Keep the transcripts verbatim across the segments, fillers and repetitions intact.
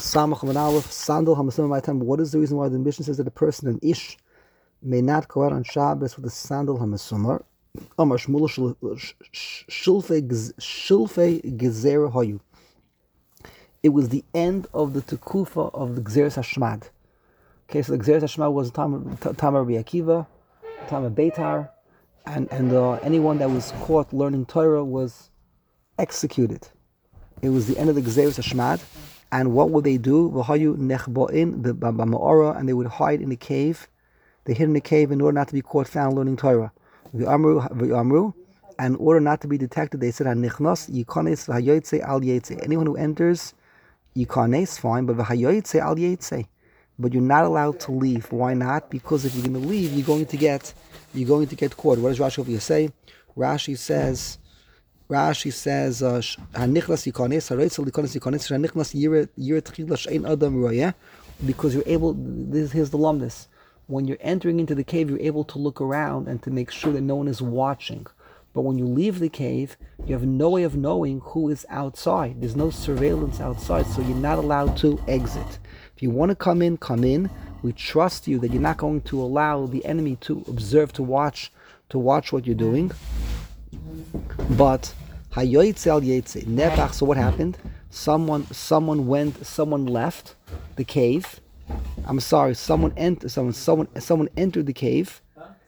Samach and Aleph, Sandal Hamasum my time. What is the reason why the mission says that a person, an ish, may not go out on Shabbos with a sandal Hamasumar? Amar Shmuel Shilfei Gezer Hayu. It was the end of the Tekufa of the Gzeres Hashmad. Okay, so the Gzeres Hashmad was Tam Rabbi Akiva, Tam Beitar, and and uh, anyone that was caught learning Torah was executed. It was the end of the Gzeres Hashmad, and what would they do? V'hayu nechba'in b'ma'ora, and they would hide in a cave. They hid in a cave in order not to be caught found learning Torah. V'amru v'amru, and in order not to be detected, they said hanichnas yikanes v'hayoytze al yetze. Anyone who enters yikanes, fine, but v'hayoytze al yetze. But you're not allowed to leave. Why not? Because if you're going to leave, you're going to get you're going to get caught. What does Rashi over here say? Rashi says. Rashi says, "Hanichnas yikanes, haroitzel yikanes yikanes, hanichnas yira yira tchila shein adam royeh," because you're able. This here's the lumnus. When you're entering into the cave, you're able to look around and to make sure that no one is watching. But when you leave the cave, you have no way of knowing who is outside. There's no surveillance outside, so you're not allowed to exit. If you want to come in, come in. We trust you that you're not going to allow the enemy to observe, to watch, to watch what you're doing. But hayoytze al yetze nepach. So what happened? Someone, someone went, someone left the cave. I'm sorry, someone entered. Someone, someone, someone entered the cave,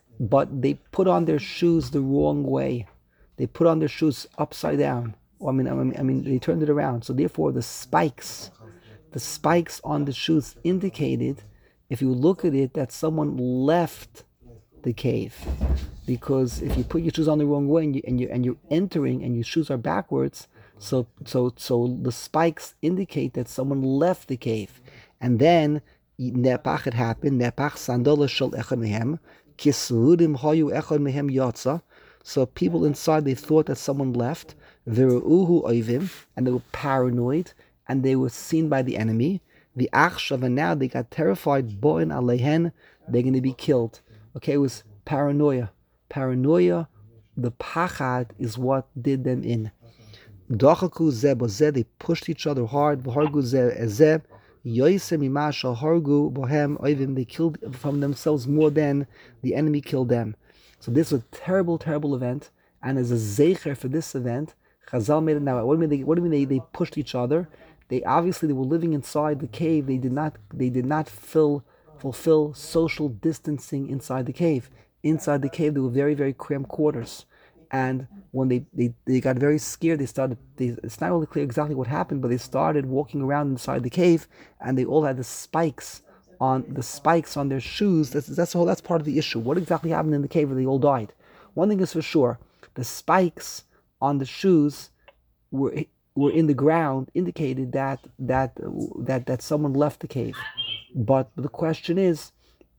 but they put on their shoes the wrong way. They put on their shoes upside down. Or, I mean, I mean, I mean, they turned it around. So therefore, the spikes, the spikes on the shoes indicated, if you look at it, that someone left the cave. Because if you put your shoes on the wrong way and you and you and you're entering and your shoes are backwards, so so so the spikes indicate that someone left the cave. And then nepach, it happened. Nepach sandola shel echad mehem kisrudim hayu echad mehem yatsa. So people inside, they thought that someone left. Veruhu oivim, and they were paranoid and they were seen by the enemy. The achshav, and now they got terrified. Bo'in alehen, they're going to be killed. Okay, it was paranoia. Paranoia, the pachad is what did them in. Dachaku zeh bozeh, they pushed each other hard. V'hargu zeh ezeh, yoisem imasha hargu bohem oivim, they killed from themselves more than the enemy killed them. So this was a terrible, terrible event. And as a zecher for this event, Chazal made it now. What do you mean? They, what do you mean they, they pushed each other? They obviously they were living inside the cave. They did not. They did not fill. fulfill social distancing inside the cave. Inside the cave, there were very, very cramped quarters. And when they, they, they got very scared, they started, they, it's not really clear exactly what happened, but they started walking around inside the cave, and they all had the spikes on the spikes on their shoes. That's that's all. That's part of the issue. What exactly happened in the cave where they all died? One thing is for sure: the spikes on the shoes were were in the ground, indicated that that that that someone left the cave. But the question is,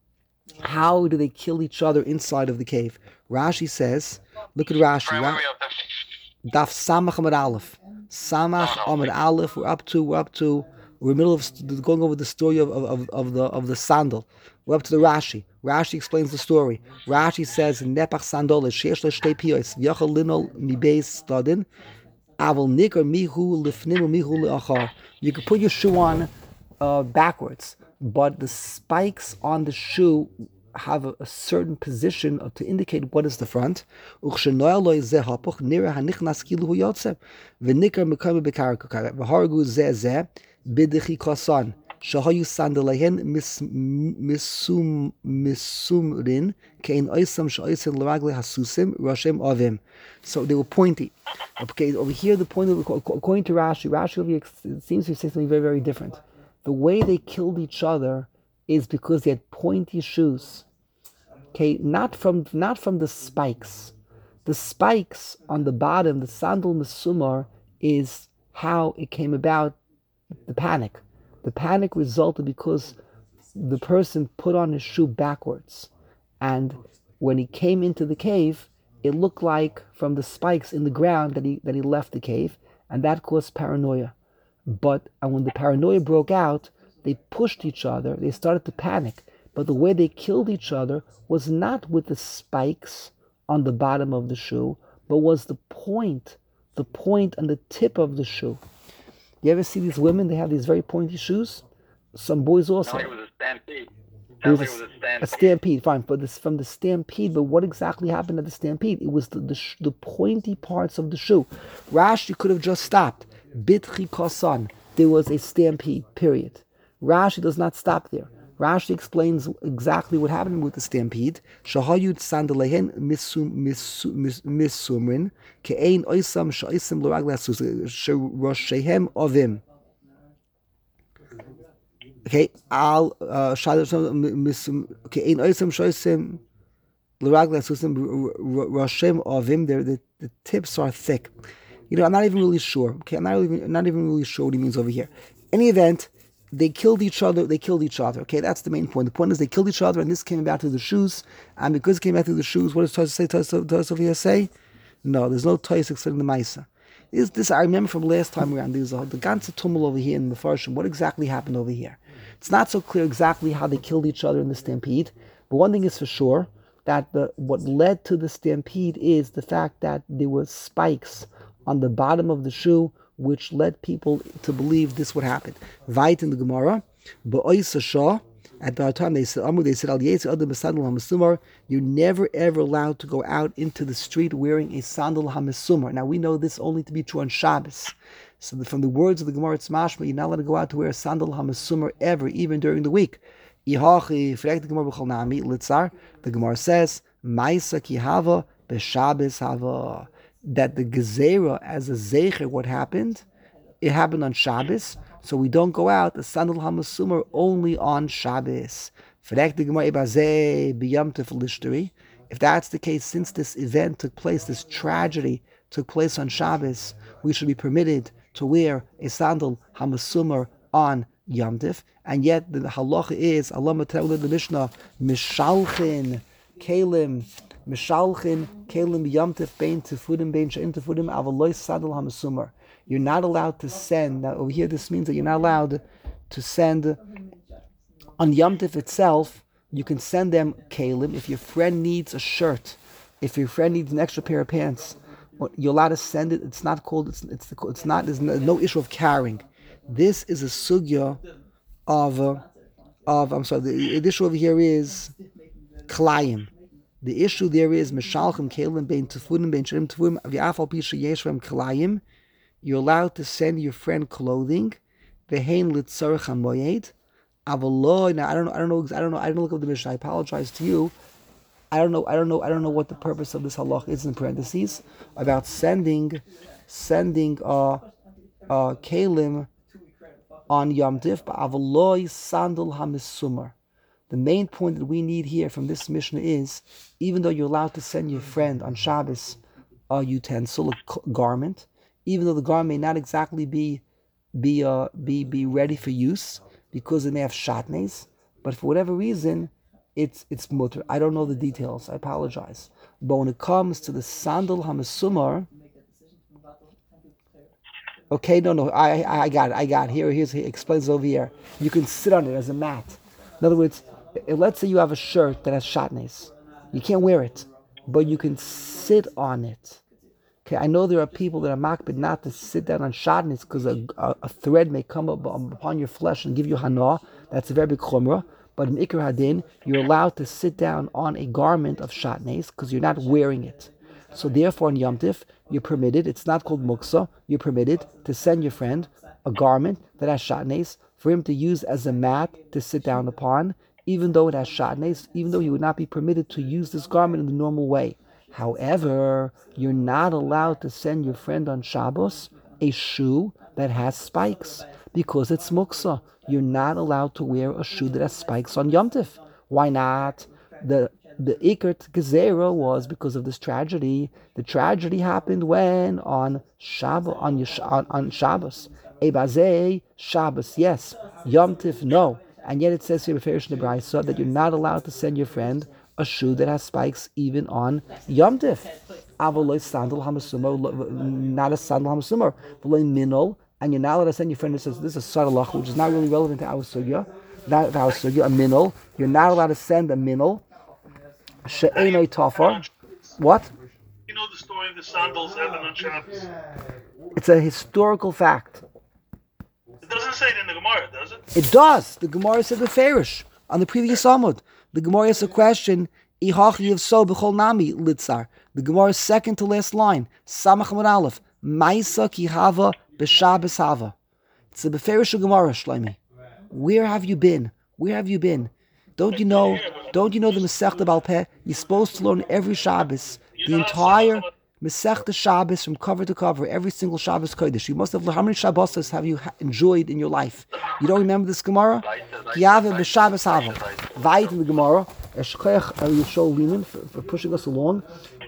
how do they kill each other inside of the cave? Rashi says, look at Rashi. Ra- Daf Samach Amud Aleph. Samach Amud Aleph. We're up to. We're up to. We're in the middle of going over the story of, of, of the of the sandal. We're up to the Rashi. Rashi explains the story. Rashi says, Nepach sandal sheyesh lo shtei piyos v'yachal linol mibeis stadin aval nikar mihu lifnim mihu leachar. You can put your shoe on uh, backwards, but the spikes on the shoe have a, a certain position to indicate what is the front. Bidichi kosan shahayu sandalahen misum misumrin kein oisam shaisen laragle hasusim rashem avim. So they were pointy. Okay, over here the point of, according to Rashi, Rashi seems to say something very, very different. The way they killed each other is because they had pointy shoes. Okay, not from not from the spikes. The spikes on the bottom, the sandal misumar, is how it came about. The panic. The panic resulted because the person put on his shoe backwards. And when he came into the cave, it looked like from the spikes in the ground that he that he left the cave, and that caused paranoia. But and when the paranoia broke out, they pushed each other, they started to panic. But the way they killed each other was not with the spikes on the bottom of the shoe, but was the point, the point on the tip of the shoe. You ever see these women? They have these very pointy shoes. Some boys also. Sounds like it was a stampede. It was Sounds like a, it was a a stampede. stampede, fine, but this from the stampede. But what exactly happened at the stampede? It was the the, sh- the pointy parts of the shoe. Rashi could have just stopped. Bitchi kosan. There was a stampede. Period. Rashi does not stop there. Rashi explains exactly what happened with the stampede. Shahayud sandalehen misum misumrin ke'ein oisam shaisim l'raglasus shiroshehem ovim. Okay, al shadow okay in oisam shoisim l'raglas usim roshem ovim. The the tips are thick. You know, I'm not even really sure. Okay, I'm not even not even really sure what he means over here. Any event, they killed each other. They killed each other. Okay, that's the main point. The point is they killed each other, and this came back to the shoes. And because it came back to the shoes, what does Tosha say? Tosha over here say? No, there's no Tosha except the Maisa. Is this I remember from last time around? There's a, the ganze tumult over here in the Farshim. What exactly happened over here? It's not so clear exactly how they killed each other in the stampede, but one thing is for sure, that the what led to the stampede is the fact that there were spikes on the bottom of the shoe, which led people to believe this would happen. Vayit in the Gemara, ba'oisa shah, at the time they said, they said, Al Yetzer Adam Sandal HaMesumar, you're never ever allowed to go out into the street wearing a sandal HaMesumar. Now we know this only to be true on Shabbos. So the, from the words of the Gemara, it's mashma, you're not allowed to go out to wear a sandal HaMesumar ever, even during the week. The Gemara says, Maisa ki hava b'Shabbos hava, that the gezerah as a zecher, what happened? It happened on Shabbos, so we don't go out the sandal hamasumar only on Shabbos. If that's the case, since this event took place, this tragedy took place on Shabbos, we should be permitted to wear a sandal hamasumar on Yom Tif, and yet the halacha is Allah Matawla the Mishnah mishalchin kalim mishalchin kalim Yom Tif bein tefudim bein she'im tefudim avaloy sandal hamasumar. You're not allowed to send. Now over here, this means that you're not allowed to send on Yom Tif itself. You can send them kalim if your friend needs a shirt, if your friend needs an extra pair of pants. You're allowed to send it. It's not called. It's it's it's not. There's no, no issue of carrying. This is a sugya of uh, of. I'm sorry. The, the issue over here is klayim. The issue there is mishalchem kalim bein tefudim bein she'im tefudim v'afal pi sheyeshvem klayim. You're allowed to send your friend clothing. Vehein litzarech hamoyed. Avaloy. Now I don't know. I don't know. I don't know. I don't look up the Mishnah. I apologize to you. I don't know. I don't know. I don't know what the purpose of this halach is in parentheses about sending, sending uh, uh, kalim on Yom Tif, but avaloy sandal hamisumar. The main point that we need here from this Mishnah is, even though you're allowed to send your friend on Shabbos a utensil, a garment, even though the garment may not exactly be be uh, be be ready for use because it may have shatnez, but for whatever reason, it's it's mutter. I don't know the details. I apologize. But when it comes to the sandal hamasumar, okay, no, no, I I got it. I got it. Here, here's he explains over here. You can sit on it as a mat. In other words, let's say you have a shirt that has shatnez. You can't wear it, but you can sit on it. Okay, I know there are people that are makbid not to sit down on shatnez because a, a, a thread may come up upon your flesh and give you hana. That's a very big chumrah. But in Ikar Hadin, you're allowed to sit down on a garment of shatnez because you're not wearing it. So therefore, in Yom Tif, you're permitted, it's not called muksa, you're permitted to send your friend a garment that has shatnez for him to use as a mat to sit down upon, even though it has shatnez, even though he would not be permitted to use this garment in the normal way. However, you're not allowed to send your friend on Shabbos a shoe that has spikes because it's muksa. You're not allowed to wear a shoe that has spikes on Yom Tif. Why not? The the Ikert Gezerah was because of this tragedy. The tragedy happened when on Shabbos on on, on Shabbos. Ebazei Shabbos, yes. Yom Tif, no. And yet it says here in the Brayso that you're not allowed to send your friend a shoe that has spikes even on Yom Tif. Avoloy sandal hamasumar, not a sandal hamasumar. V'loy minol, and you're not allowed to send your friend that says this is a saralach, which is not really relevant to our sugya, not to our sugya, a minol. You're not allowed to send a minol. She'enoi tafar. What? You know the story of the sandals having on Shabbos? It's a historical fact. It doesn't say it in the Gemara, does it? It does. The Gemara said beferish on the previous Amud. The Gemara has a question. Ihachi of so b'chol nami litzar. The Gemara's second to last line. Samach Amud Aleph. Maisa ki hava b'shabes hava. It's a beferish Gemara, Shlomi. Where have you been? Where have you been? Don't you know? Don't you know the Masechta Baal Peh? You're supposed to learn every Shabbos, the entire Masechta Shabbos from cover to cover, every single Shabbos Kodesh. You must have learned. How many Shabbos have you enjoyed in your life? You don't remember this Gemara? Kiyave b'Shabbos hava. Vayit in the Gemara. Eshkoyach Yishol Liman for pushing us along.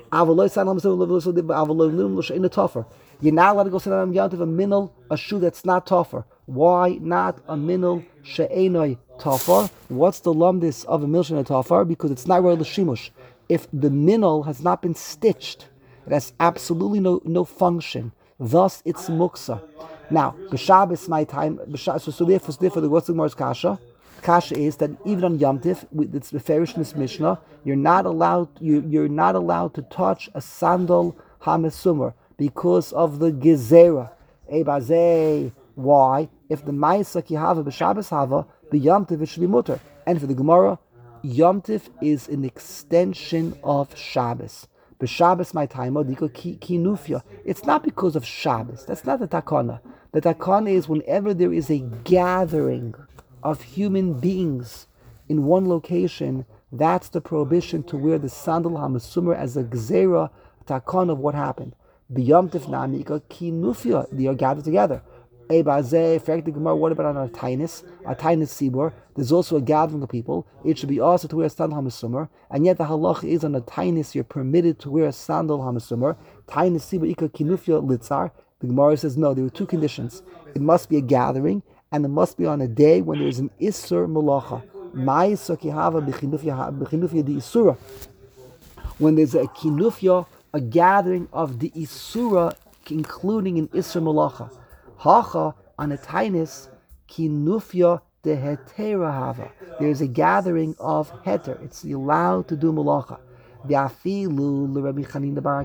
You're not allowed to go sit on Yom Tov a minel, a shoe that's not tougher. Why not a minel she'enoi tafar? What's the lumdis of a minel she'enoi tafar? Because it's not royal shimush. If the minel has not been stitched, it has absolutely no, no function. Thus, it's muksa. Now, b'Shabbos my time. So, so therefore, therefore, the what's the Gemara's kasha? Kasha is that even on Yom Tif, it's the ferish in this Mishnah. You're not allowed. You, you're not allowed to touch a sandal hamesumar because of the gezerah. Ebazei. Why? If the Ma'isa ki hava b'Shabbos hava, the Yom Tif, it should be mutter. And for the Gemara, Yom Tif is an extension of Shabbos. B'Shabbos my time, kinufia. It's not because of Shabbos. That's not the takana. The takana is whenever there is a gathering of human beings in one location, that's the prohibition to wear the sandal hamasumar as a gzera takana of what happened. B'Yom Tif namika kinufia. They are gathered together. What about on a tainis, a tainis sibor? There's also a gathering of people. It should be also to wear a sandal hamasumar, and yet the halach is on a tainis you're permitted to wear a sandal hamasumar. Tainis sibor ika kinufia litzar. The Gemara says no. There are two conditions. It must be a gathering, and it must be on a day when there is an isur malacha. Ma'isa kihava b'chinufia di isura. When there's a kinufia, a gathering of the isura, including an isur malacha. Hacha on a tainis kinufya de hetera hava. There's a gathering of heter. It's allowed to do malacha. V'afilu l'Rabbi Chanina bar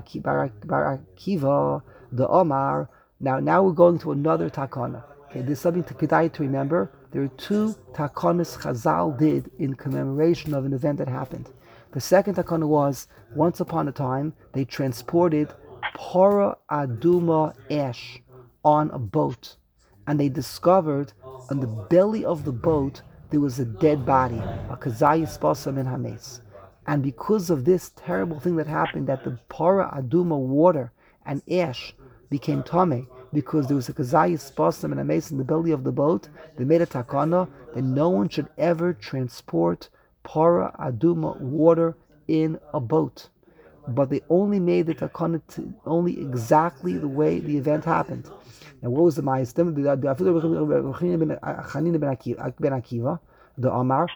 Akiva the Omar. Now, now we're going to another takana. Okay, there's something to kedai to remember. There are two takanas Chazal did in commemoration of an event that happened. The second takana was once upon a time they transported para aduma ash on a boat, and they discovered on the belly of the boat there was a dead body, a kazayis basam in hames. And because of this terrible thing that happened, that the para aduma water and ash became tame, because there was a kazayis basam and hames in the belly of the boat, they made a takana that no one should ever transport para aduma water in a boat. But they only made the takana to only exactly the way the event happened. And what was the ma'is? The Amar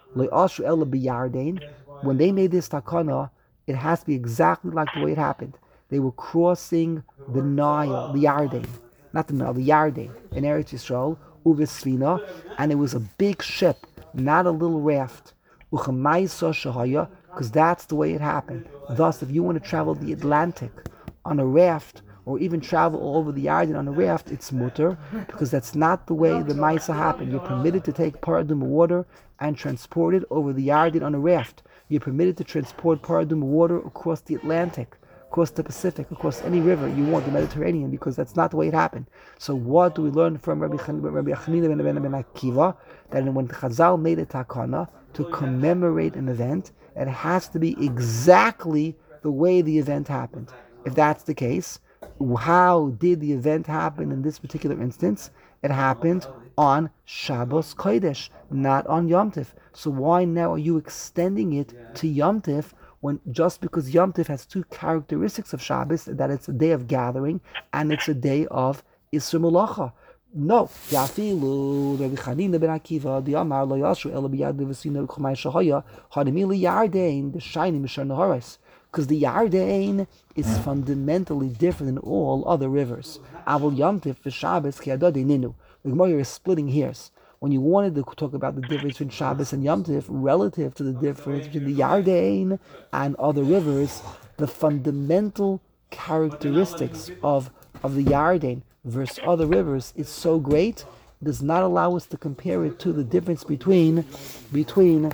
when they made this takana, it has to be exactly like the way it happened. They were crossing the Nile, the Yarden, not the Nile, the Yarden in Eretz Yisrael, Uvisvina, and it was a big ship, not a little raft. Because that's the way it happened. Thus, if you want to travel the Atlantic on a raft, or even travel all over the Yarden on a raft, it's mutter, because that's not the way the Maisa happened. You're permitted to take paraduma water and transport it over the Yarden on a raft. You're permitted to transport paraduma water across the Atlantic, across the Pacific, across any river you want, the Mediterranean, because that's not the way it happened. So what do we learn from Rabbi Chanina ben Akiva? That when Chazal made a takana to commemorate an event, it has to be exactly the way the event happened. If that's the case, how did the event happen in this particular instance? It happened on Shabbos Kodesh, not on Yom Tif. So why now are you extending it to Yom Tif, when just because Yom Tif has two characteristics of Shabbos, that it's a day of gathering and it's a day of Isra Malacha? No. Yafilu Rabbi Chanina ben Akiva the Amar lo yashu ela biyad v'sina b'chumay shahaya hadimili yardein the shining mishar naharis. Because the Yarden is fundamentally different than all other rivers. Avol Yom Tif v'Shabbos ki adodei ninu. The Gemara is splitting hairs. When you wanted to talk about the difference between Shabbos and Yom Tif relative to the difference between the Yarden and other rivers, the fundamental characteristics of, of the Yarden versus other rivers is so great, does not allow us to compare it to the difference between between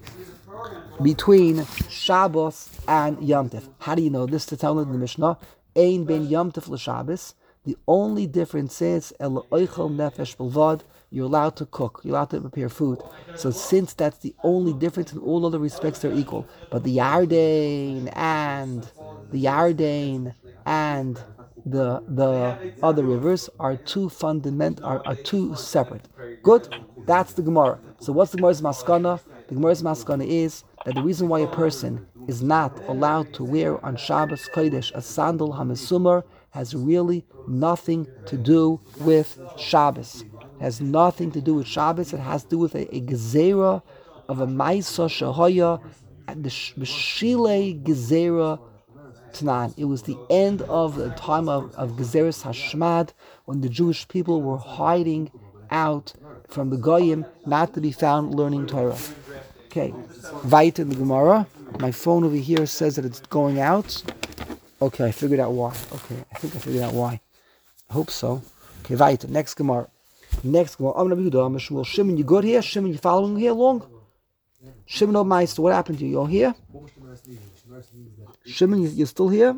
between Shabbos and Yom Tov. How do you know this? To tell in the Mishnah, Ein ben Yom Tov l'Shabbos. The only difference is El oichel nefesh belvad. You're allowed to cook. You're allowed to prepare food. So since that's the only difference, in all other respects they're equal. But the Yarden and the Yarden and the the other rivers are two fundamental are, are two separate. Good. That's the Gemara. So what's the Gemara's maskana? The Gemara's maskana is that the reason why a person is not allowed to wear on Shabbos Kodesh a sandal hamesumar has really nothing to do with Shabbos. It has nothing to do with Shabbos. It has to do with a, a gezerah of a maisa shahoya at the Shile gezerah Tanan. It was the end of the time of, of Gezeres Hashmad, when the Jewish people were hiding out from the Goyim, not to be found learning Torah. Okay, Vait in the Gemara. My phone over here says that it's going out. Okay, I figured out why. Okay, I think I figured out why. I hope so. Okay, Vait, next Gemara. Next Gemara. Amr Rabbi Yehuda, Amr Shmuel. Shimon, you good here? Shimon, you following here along? Shimon of Meister, what happened to you? You're here? Shimon, you, you're still here?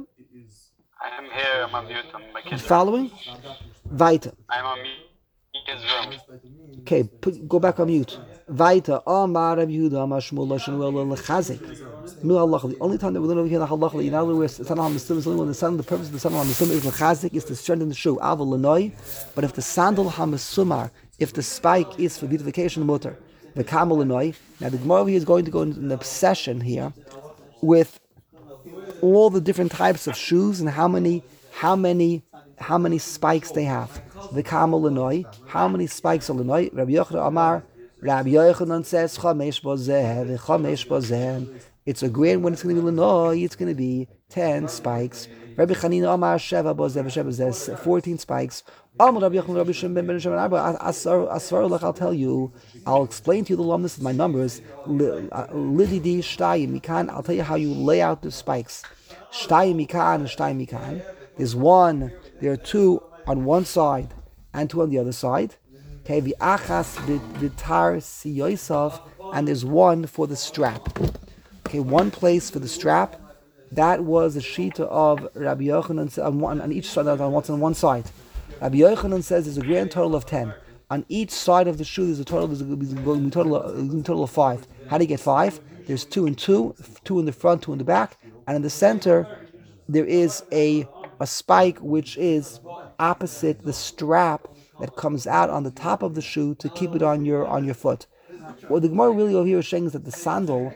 I'm here, I'm on mute, I'm my You kids. following? Weiter. I'm on mute. Kids room. Okay, put, go back on mute. Weiter. Amar Rabbi Yehuda, Amar Shmuel, Shmuel lechazik. No halacha. The only time that we learn over here the halacha, in other words, the son of Hamisum is only when the son. The purpose of the son of Hamisum is lechazik, is to strengthen the shoe. Aval lenoi. But if the sandal Hamisumar, if the spike is for beautification, mutter. The camel lenoi. Now the Gemara over here is going to go into an obsession here with all the different types of shoes and how many, how many, how many spikes they have. The camel lenoi. How many spikes are lenoi? Rabbi Yochanan Amar. Rabbi Yochanan says chamesh bozeh, chamesh bozeh. It's a grain when it's going to be lenoi. It's going to be ten spikes. Rabbi Chanina Amar sheva bozeh, sheva bozeh, fourteen spikes. Amar Rabbi Yochanan, Rabbi Shimon ben Shimon Abba. Asar, asar lech. I'll tell you. I'll explain to you the lumnus of my numbers. Lididi shtayim mikan. I'll tell you how you lay out the spikes. Shtayim mikan and shtayim mikan. There's one. There are two on one side and two on the other side. Okay, the achas vitar siyosav, and there's one for the strap. Okay, one place for the strap. That was the shita of Rabbi Yochanan on, one, on each side, on what's on one side. Rabbi Yochanan says there's a grand total of ten. On each side of the shoe, there's a total. There's a, there's a total, of, a total of five. How do you get five? There's two and two, two in the front, two in the back, and in the center there is a a spike which is opposite the strap that comes out on the top of the shoe to keep it on your on your foot. What the Gemara really over here is saying is that the sandal,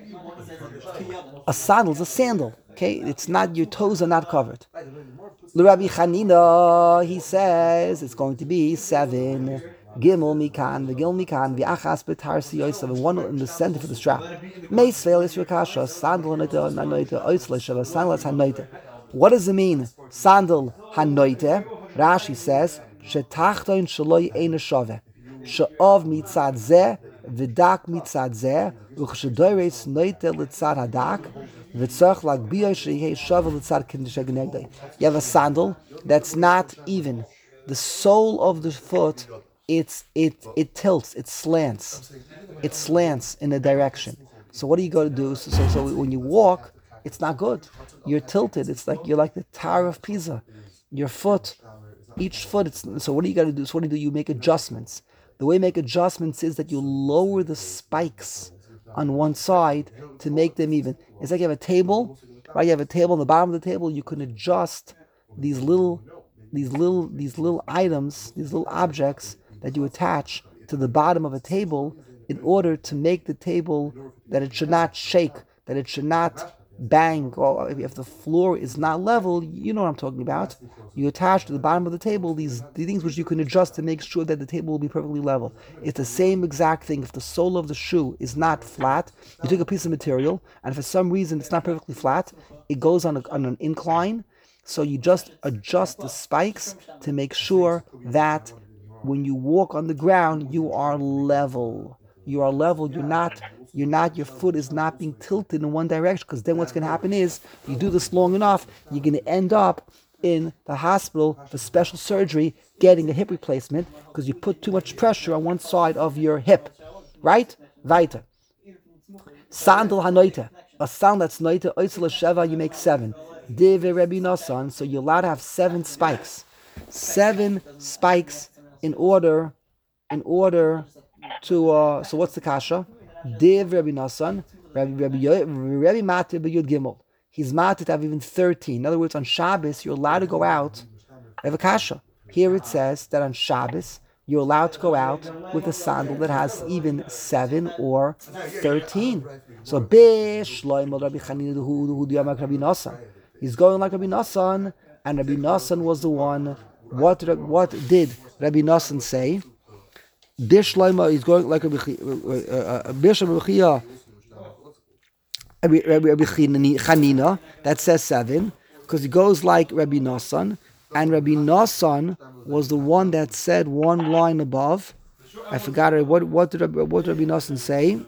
a sandal is a sandal. Okay, it's not, your toes are not covered. L'Rabbi Chanina, he says it's going to be seven. Gimel mikan, the gimel mikan, the achas betar siyosav, one in the center for the strap. Meisvel is yakasha, sandal hanoite, hanoite, oitzle shava, sandal hanoite. What does it mean? Sandal hanoite. Rashi says shetachton shaloi eine shave, she'ov mitzad zeh, v'dak mitzad zeh, u'chshedoires noite litzad hadak, v'tzach lagbiyo shehei shave litzad kindisha gnegdei. You have a sandal that's not even. The sole of the foot, it's it it tilts, it slants, it slants in a direction. So what do you got to do? So, so so when you walk, it's not good. You're tilted. It's like you're like the Tower of Pisa. Your foot, each foot. It's, so what do you got to do? So what do you do? You make adjustments. The way you make adjustments is that you lower the spikes on one side to make them even. It's like you have a table, right? You have a table. On the bottom of the table, you can adjust these little, these little, these little items, these little objects that you attach to the bottom of a table in order to make the table that it should not shake, that it should not bang, or if the floor is not level, you know what I'm talking about. You attach to the bottom of the table these, these things which you can adjust to make sure that the table will be perfectly level. It's the same exact thing. If the sole of the shoe is not flat, you take a piece of material, and for some reason it's not perfectly flat, it goes on, a, on an incline, so you just adjust the spikes to make sure that when you walk on the ground, you are level. You are level. You're not. You're not. Your foot is not being tilted in one direction. Because then what's going to happen is, you do this long enough, you're going to end up in the hospital for special surgery getting a hip replacement because you put too much pressure on one side of your hip. Right? Weiter. Sandal hanoite. A sound that's noite, oisel sheva, you make seven. Dive Rabbi Nosson, so you're allowed to have seven spikes. Seven spikes in order, in order to, uh, so what's the kasha? Div Rabbi Nosson, Rabbi Rabbi Rabbi Mateh b'Yud Gimel. He's Mateh to have even thirteen. In other words, on Shabbos, you're allowed to go out. Have a kasha. Here it says that on Shabbos, you're allowed to go out with a sandal that has even seven or thirteen. So, Bish, Shloimo Rabbi Chanina, who do you have Rabbi Nosson? He's going like Rabbi Nosson, and Rabbi Nosson was the one. What, what did Rabbi Nosson say? Bish Shloimo is going like Rabbi Chanina, Rabbi Chanina, that says seven, because he goes like Rabbi Nosson. And Rabbi Nosson was the one that said one line above. I forgot it. What, what did Rabbi, what did Rabbi Nosson say?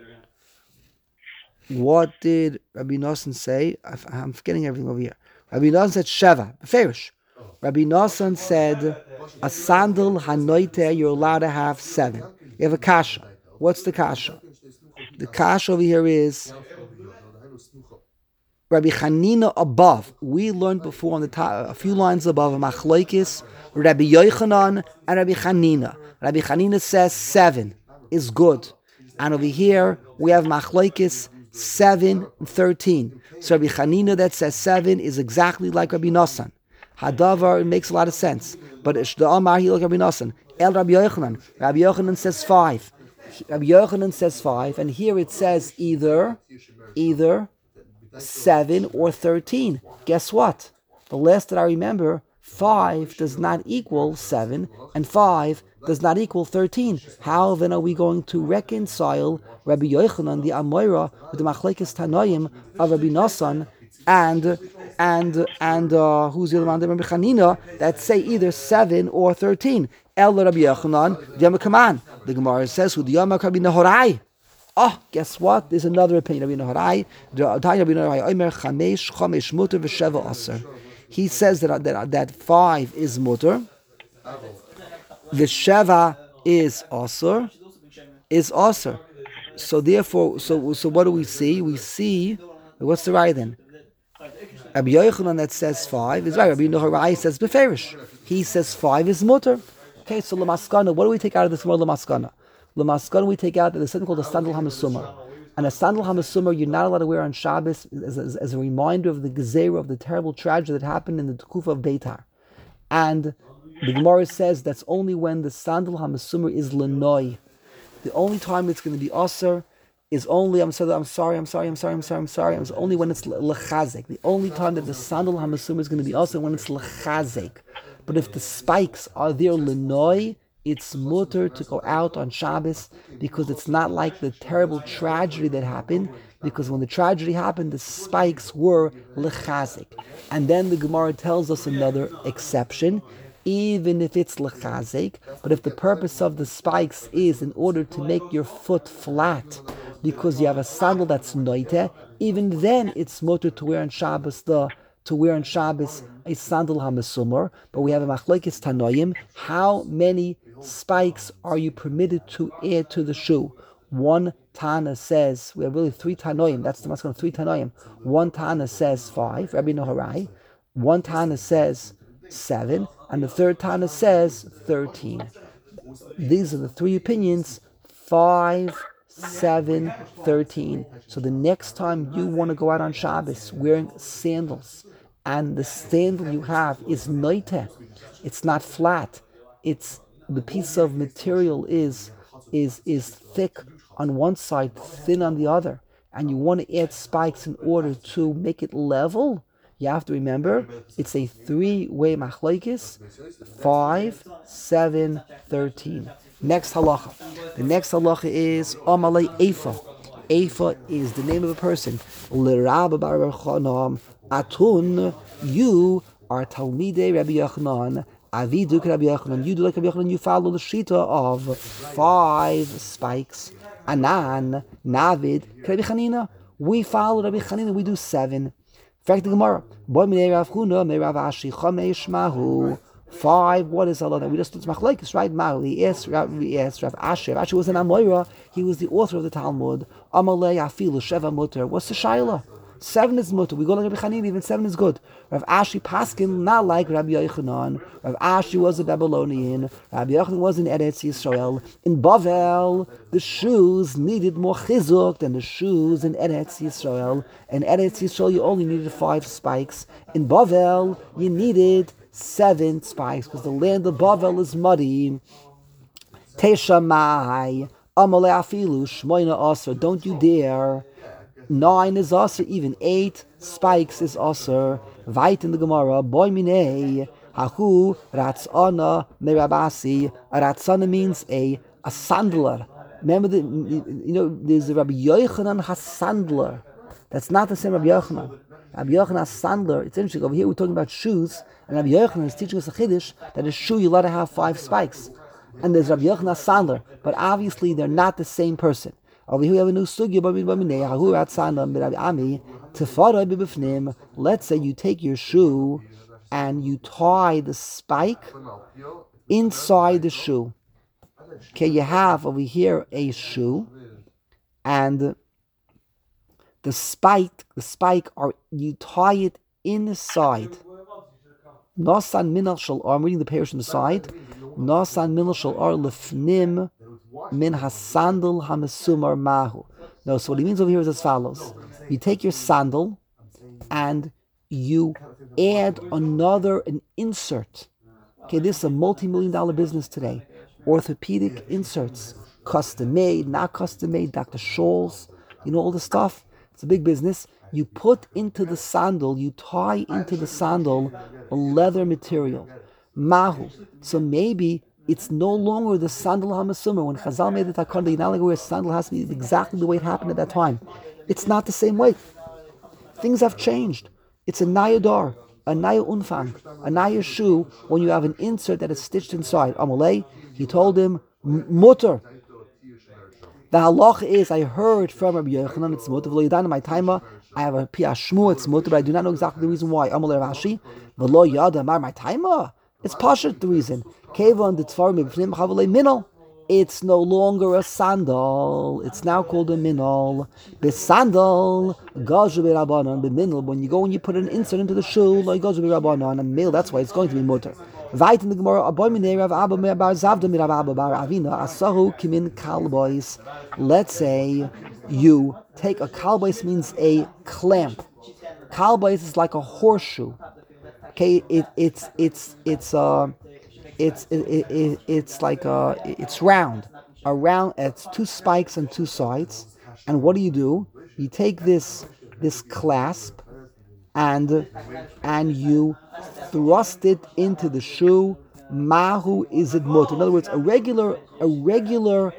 What did Rabbi Nosson say? I, I'm forgetting everything over here. Rabbi Nosson said Sheva, Ferish. Rabbi Nosson said a sandal hanoite, you're allowed to have seven. You have a kasha. What's the kasha? The kasha over here is Rabbi Chanina above. We learned before on the top, a few lines above, a machlokes, Rabbi Yochanan and Rabbi Chanina. Rabbi Chanina says seven is good. And over here, we have machlokes, seven and thirteen. So Rabbi Chanina that says seven is exactly like Rabbi Nosson. Hadavar, it makes a lot of sense. But the Amar, he like Rabbi Nosson. El Rabbi Yochanan. Rabbi Yochanan says five. Rabbi Yochanan says five. And here it says either, either, seven or thirteen. Guess what? The last that I remember, five does not equal seven, and five does not equal thirteen. How then are we going to reconcile Rabbi Yochanan, the Amoira, with the Machlekes Tanoim of Rabbi Nosson, and and and uh, who's the other one? Rabbi Chanina, that say either seven or thirteen. El Rabbi Yochanan, the Yom The Gemara says, "Who the Yom Rabbi Nahorai." Oh, guess what? There's another opinion. He says that, that, that five is mutter. The sheva is asur. Is asur. So therefore, so so what do we see? We see, what's the right then? Rabbi Yochanan that says five is right. Rabbi Naharai says beferish. He says five is mutter. Okay, so lamaskana, what do we take out of this word lamaskana? Lamaskana, we take out that there's something called a sandal hamasumar. And a sandal hamasumar you're not allowed to wear on Shabbos as, as, as a reminder of the gezerah, of the terrible tragedy that happened in the Kufa of Beitar. And the Gemara says that's only when the sandal hamasumar is lenoi. The only time it's going to be aser is only, I'm sorry, I'm sorry, I'm sorry, I'm sorry, I'm sorry, I'm sorry, it's only when it's lechazek. The only time that the sandal hamasumar is going to be aser when it's lechazek. But if the spikes are there lenoi, it's mutter to go out on Shabbos because it's not like the terrible tragedy that happened, because when the tragedy happened, the spikes were lechazik. And then the Gemara tells us another exception, even if it's lechazik, but if the purpose of the spikes is in order to make your foot flat, because you have a sandal that's noite, even then it's mutter to wear on Shabbos the to wear on Shabbos a sandal hamasumar. But we have a machlokes tanoim. How many spikes are you permitted to add to the shoe? One Tana says, we have really three Tanoim, that's the maskana, three Tanoim. One Tana says five, Rabbi Naharai. One Tana says seven, and the third Tana says thirteen. These are the three opinions, five, seven, thirteen. So the next time you want to go out on Shabbos wearing sandals, and the sandal you have is noite, it's not flat, it's the piece of material is is is thick on one side, thin on the other, and you want to add spikes in order to make it level, you have to remember it's a three-way machlokes, five, seven, thirteen. Next halacha. The next halacha is Amalei Eifa. Eifa is the name of a person. L'Rabbi bar Yochanan Atun, you are Talmidei Rabbi Yochanan. Avidu Rabbi Yochanan, you do like Rabbi Yochanan, you follow the shita of five spikes. Anan, Navid, Rabbi Chanina, we follow Rabbi Chanina, we do seven. fact, the Gemara. Boy, me Rav Huna, me Rav Ashi, Chamesh Mahu. Five. What is Allah? We just it's machlekes, right? Mahu. He asked Rav, he asked Rav Ashi. Rav Ashi was an Amoira. He was the author of the Talmud. Amalei Afilu Sheva Mutter. What's the shaila? Seven is mutter. We go like Rabbi Chanina, even seven is good. Rav Ashi Paskin, not like Rabbi Yochanan. Rav Ashi was a Babylonian. Rabbi Yochanan was in Eretz Yisrael. In Bavel, the shoes needed more chizuk than the shoes in Eretz Yisrael. In Eretz Yisrael, you only needed five spikes. In Bavel, you needed seven spikes because the land of Bavel is muddy. Tesha Mai, Amalei Afilu, Shmoina Aser. Don't you dare. Nine is also even eight spikes is also Vait in the Gemara. Boy minei hahu ratzana merabasi. A ratzana means a a sandler. Remember the you know there's a Rabbi Yochanan Hasandler. That's not the same Rabbi Yochanan. Rabbi Yochanan Hasandler. It's interesting. Over here we're talking about shoes, and Rabbi Yochanan is teaching us a chiddush that a shoe you let it have five spikes. And there's Rabbi Yochanan Hasandler, but obviously they're not the same person. Over here we have a new sugya. Let's say you take your shoe and you tie the spike inside the shoe. Okay, you have over here a shoe, and the spike, the spike, are you tie it inside. Nasan minal shal ar. I'm reading the parish on the side. Nasan minal shal ar lefnim. Min hasandal hamesumar mahu. No, so what he means over here is as follows: you take your sandal and you add another an insert. Okay, this is a multi-million dollar business today. Orthopedic inserts, custom made, not custom made. Doctor Scholl's, you know all the stuff. It's a big business. You put into the sandal, you tie into the sandal a leather material, mahu. So maybe it's no longer the sandal hamasumah. When Chazal made the takana, you're not going to wear a sandal has to be exactly the way it happened at that time. It's not the same way. Things have changed. It's a nayadar, a naya unfang, a naya shoe when you have an insert that is stitched inside. Amalei, he told him, mutter. The halach is, I heard from Rabbi Yochanan, it's mutter. V'lo yadan my timer, I have a piashmu, it's mutter, but I do not know exactly the reason why. Amalei Rashi, v'lo yada mar my timer. It's pashat the reason. It's no longer a sandal. It's now called a minol. The sandal, when you go and you put an insert into the shoe, like a male, that's why it's going to be mutter. Vait in the Gemara, let's say you take a kalbois means a clamp. Kalbois is like a horseshoe. Okay, it, it's it's it's uh it's it, it, it, it's like uh it's round, around. It's two spikes on two sides. And what do you do? You take this this clasp and and you thrust it into the shoe. Mahu is it mutter. In other words, a regular a regular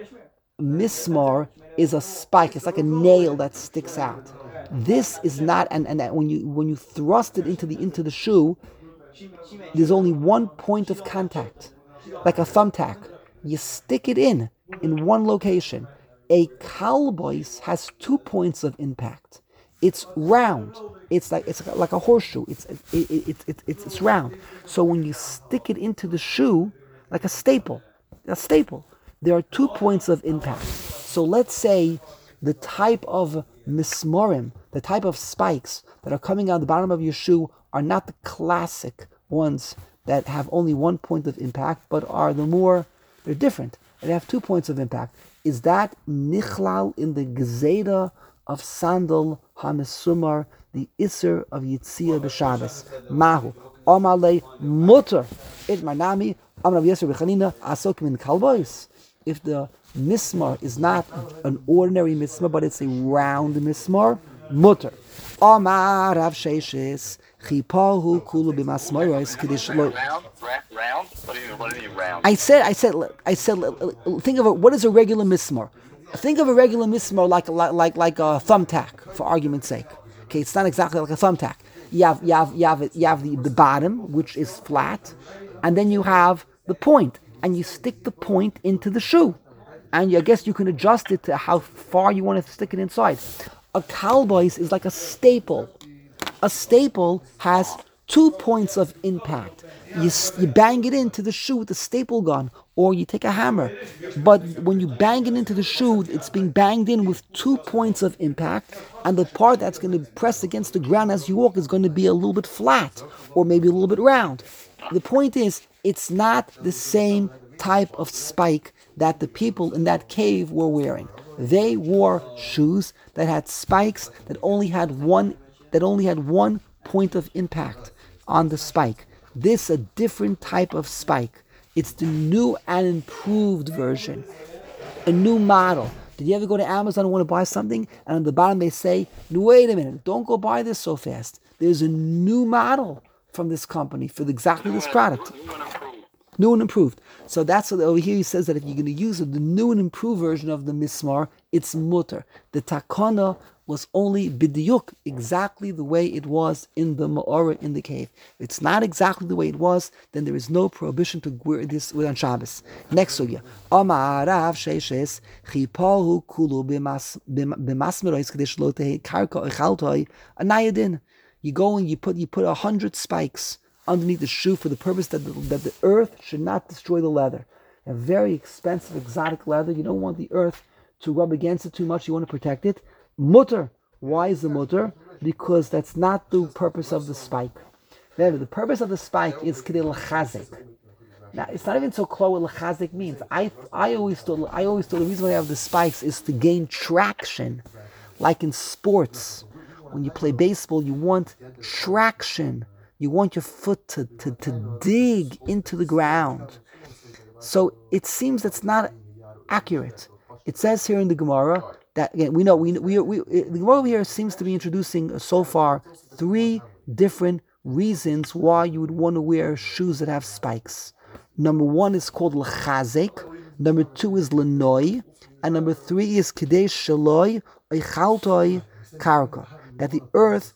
mismar is a spike. It's like a nail that sticks out. This is not, and, and that when you when you thrust it into the into the shoe, there's only one point of contact, like a thumbtack. You stick it in in one location. A kalbois has two points of impact. It's round. It's like it's like a horseshoe. It's it, it, it, it, it's it's round. So when you stick it into the shoe, like a staple, a staple, there are two points of impact. So let's say the type of mismorim, the type of spikes that are coming out the bottom of your shoe are not the classic ones that have only one point of impact, but are the more, they're different. They have two points of impact. Is that nichlal in the gezeda of sandal hamesumar, the iser of yitzia b'Shabbos? Mahu amalei mutter it manami amrav Yosef b'Chanina asok min kalbois. If the mismar is not an ordinary mismar, but it's a round mismar, mutter. Amar Rav Sheshis chipahu kulu b'masmaros kedish lo. Round, round, round. What do you what do you mean round? I said, I said, I said. Think of it. What is a regular mismar? Think of a regular mismar like like like like a thumbtack, for argument's sake. Okay, it's not exactly like a thumbtack. You have you have you have you have the, the bottom, which is flat, and then you have the point, and you stick the point into the shoe, and I guess you can adjust it to how far you want to stick it inside. A kalbois is like a staple. A staple has two points of impact. You, you bang it into the shoe with a staple gun, or you take a hammer. But when you bang it into the shoe, it's being banged in with two points of impact, and the part that's going to press against the ground as you walk is going to be a little bit flat, or maybe a little bit round. The point is, it's not the same type of spike that the people in that cave were wearing. They wore shoes that had spikes that only had one that only had one point of impact on the spike. This is a different type of spike. It's the new and improved version, a new model. Did you ever go to Amazon and want to buy something, and on the bottom they say, wait a minute, don't go buy this so fast. There's a new model from this company for exactly this product. New and improved. So that's what over here he says that if you're going to use the new and improved version of the mismar, it's mutter. The takana was only bidiyuk, exactly the way it was in the ma'ora in the cave. If it's not exactly the way it was, then there is no prohibition to wear this on Shabbos. Next sugya. Amarav sheishes chipahu kulu b'masmerois kadesh lo tehe karka echaltoi anayadin. You go and you put you put a hundred spikes underneath the shoe for the purpose that the, that the earth should not destroy the leather. A very expensive, exotic leather. You don't want the earth to rub against it too much. You want to protect it. Mutter. Why is the mutter? Because that's not the purpose of the spike. Remember, the purpose of the spike is kedei l'chazek. Now, it's not even so clear what l'chazek means. I I always thought I always thought the reason why I have the spikes is to gain traction, like in sports. When you play baseball, you want traction. You want your foot to, to, to dig into the ground. So it seems that's not accurate. It says here in the Gemara that, again, we know, we, we, we the Gemara over here seems to be introducing so far three different reasons why you would want to wear shoes that have spikes. Number one is called l'chazek. Number two is l'noi. And number three is kedei shaloi eichaltoi karka. That the earth,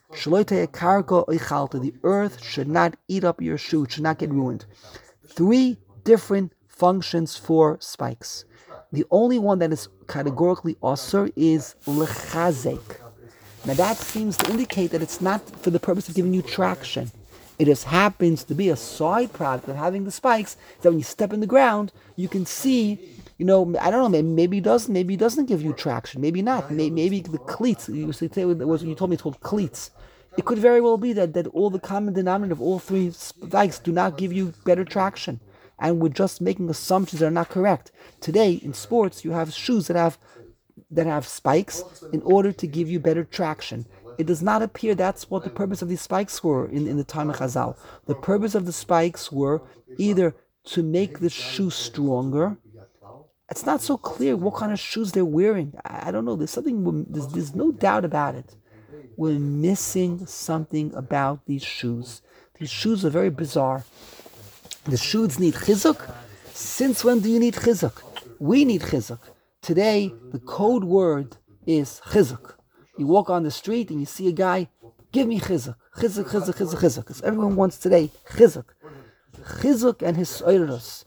the earth should not eat up your shoe, it should not get ruined. Three different functions for spikes. The only one that is categorically osur is l'chazek. Now that seems to indicate that it's not for the purpose of giving you traction. It just happens to be a side product of having the spikes, that when you step in the ground, you can see, you know, I don't know, maybe, maybe it doesn't, maybe it doesn't give you traction, maybe not, maybe, maybe the cleats, you, you told me it's called cleats. It could very well be that, that all the common denominator of all three spikes do not give you better traction, and we're just making assumptions that are not correct. Today, in sports, you have shoes that have that have spikes in order to give you better traction. It does not appear that's what the purpose of these spikes were in, in the time of Chazal. The purpose of the spikes were either to make the shoe stronger. It's not so clear what kind of shoes they're wearing. I, I don't know. There's something. There's, there's no doubt about it. We're missing something about these shoes. These shoes are very bizarre. The shoes need chizuk. Since when do you need chizuk? We need chizuk. Today, the code word is chizuk. You walk on the street and you see a guy, give me chizuk. Chizuk, chizuk, chizuk, chizuk. Because everyone wants today chizuk. Chizuk and his oiros.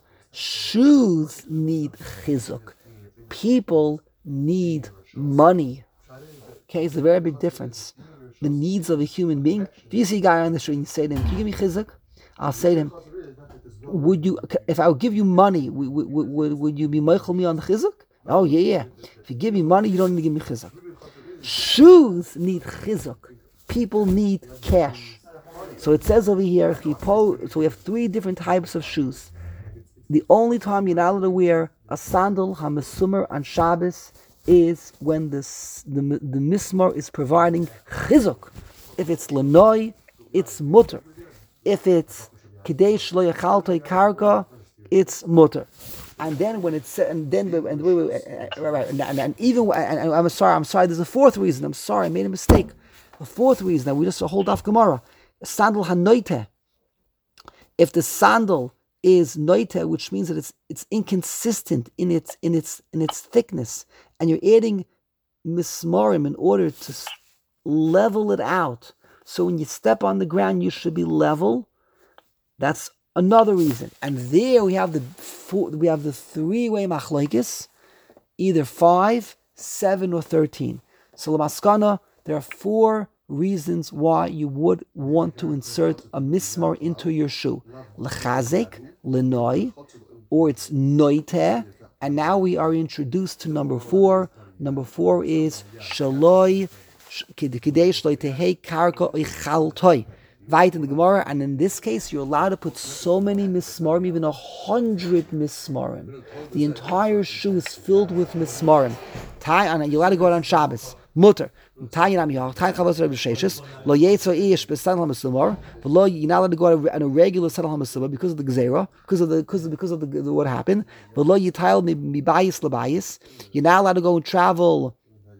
Shoes need chizuk. People need money. Okay, it's a very big difference. The needs of a human being. If you see a guy on the street and you say to him, can you give me chizuk? I'll say to him, would you, if I would give you money, would, would, would, would you be meichel me on the chizuk? Oh, yeah, yeah. If you give me money, you don't need to give me chizuk. Shoes need chizuk. People need cash. So it says over here, so we have three different types of shoes. The only time you're not allowed to wear a sandal, hamesumar, on Shabbos is when the, the, the mismar is providing chizuk. If it's lanoi, it's mutter. If it's kedei shlo yachaltoi karka, it's mutter. And then when it's and then and wait, wait, wait, right, right, and, and, and even and, and I'm sorry, I'm sorry. There's a fourth reason. I'm sorry, I made a mistake. The fourth reason that we just hold off Gemara, sandal hanoite. If the sandal is noite, which means that it's it's inconsistent in its in its in its thickness, and you're adding mismarim in order to level it out. So when you step on the ground, you should be level. That's another reason. And there we have the four, we have the three-way machlokes, either five, seven, or thirteen. So lamaskana, there are four reasons why you would want to insert a mismar into your shoe. L'chazek, l'noi, or it's noite. And now we are introduced to number four. Number four is shaloi, kidei shaloi tehei karka oichaltoi. Vayit in the Gemara, and in this case, you're allowed to put so many mismarim, even a hundred mismarim. The entire shoe is filled with mismarim. Tie on, you're allowed to go out on Shabbos. Mutter. Tie on your tie chavos Rebbe Sheshes. Lo yetzo ish besanal hamasumar. But lo, you're not allowed to go out on a regular sanal hamasumar because of the gzera, because of the because of because of the, the what happened. But lo yitayel mi bayis labayis. You're not allowed to go and travel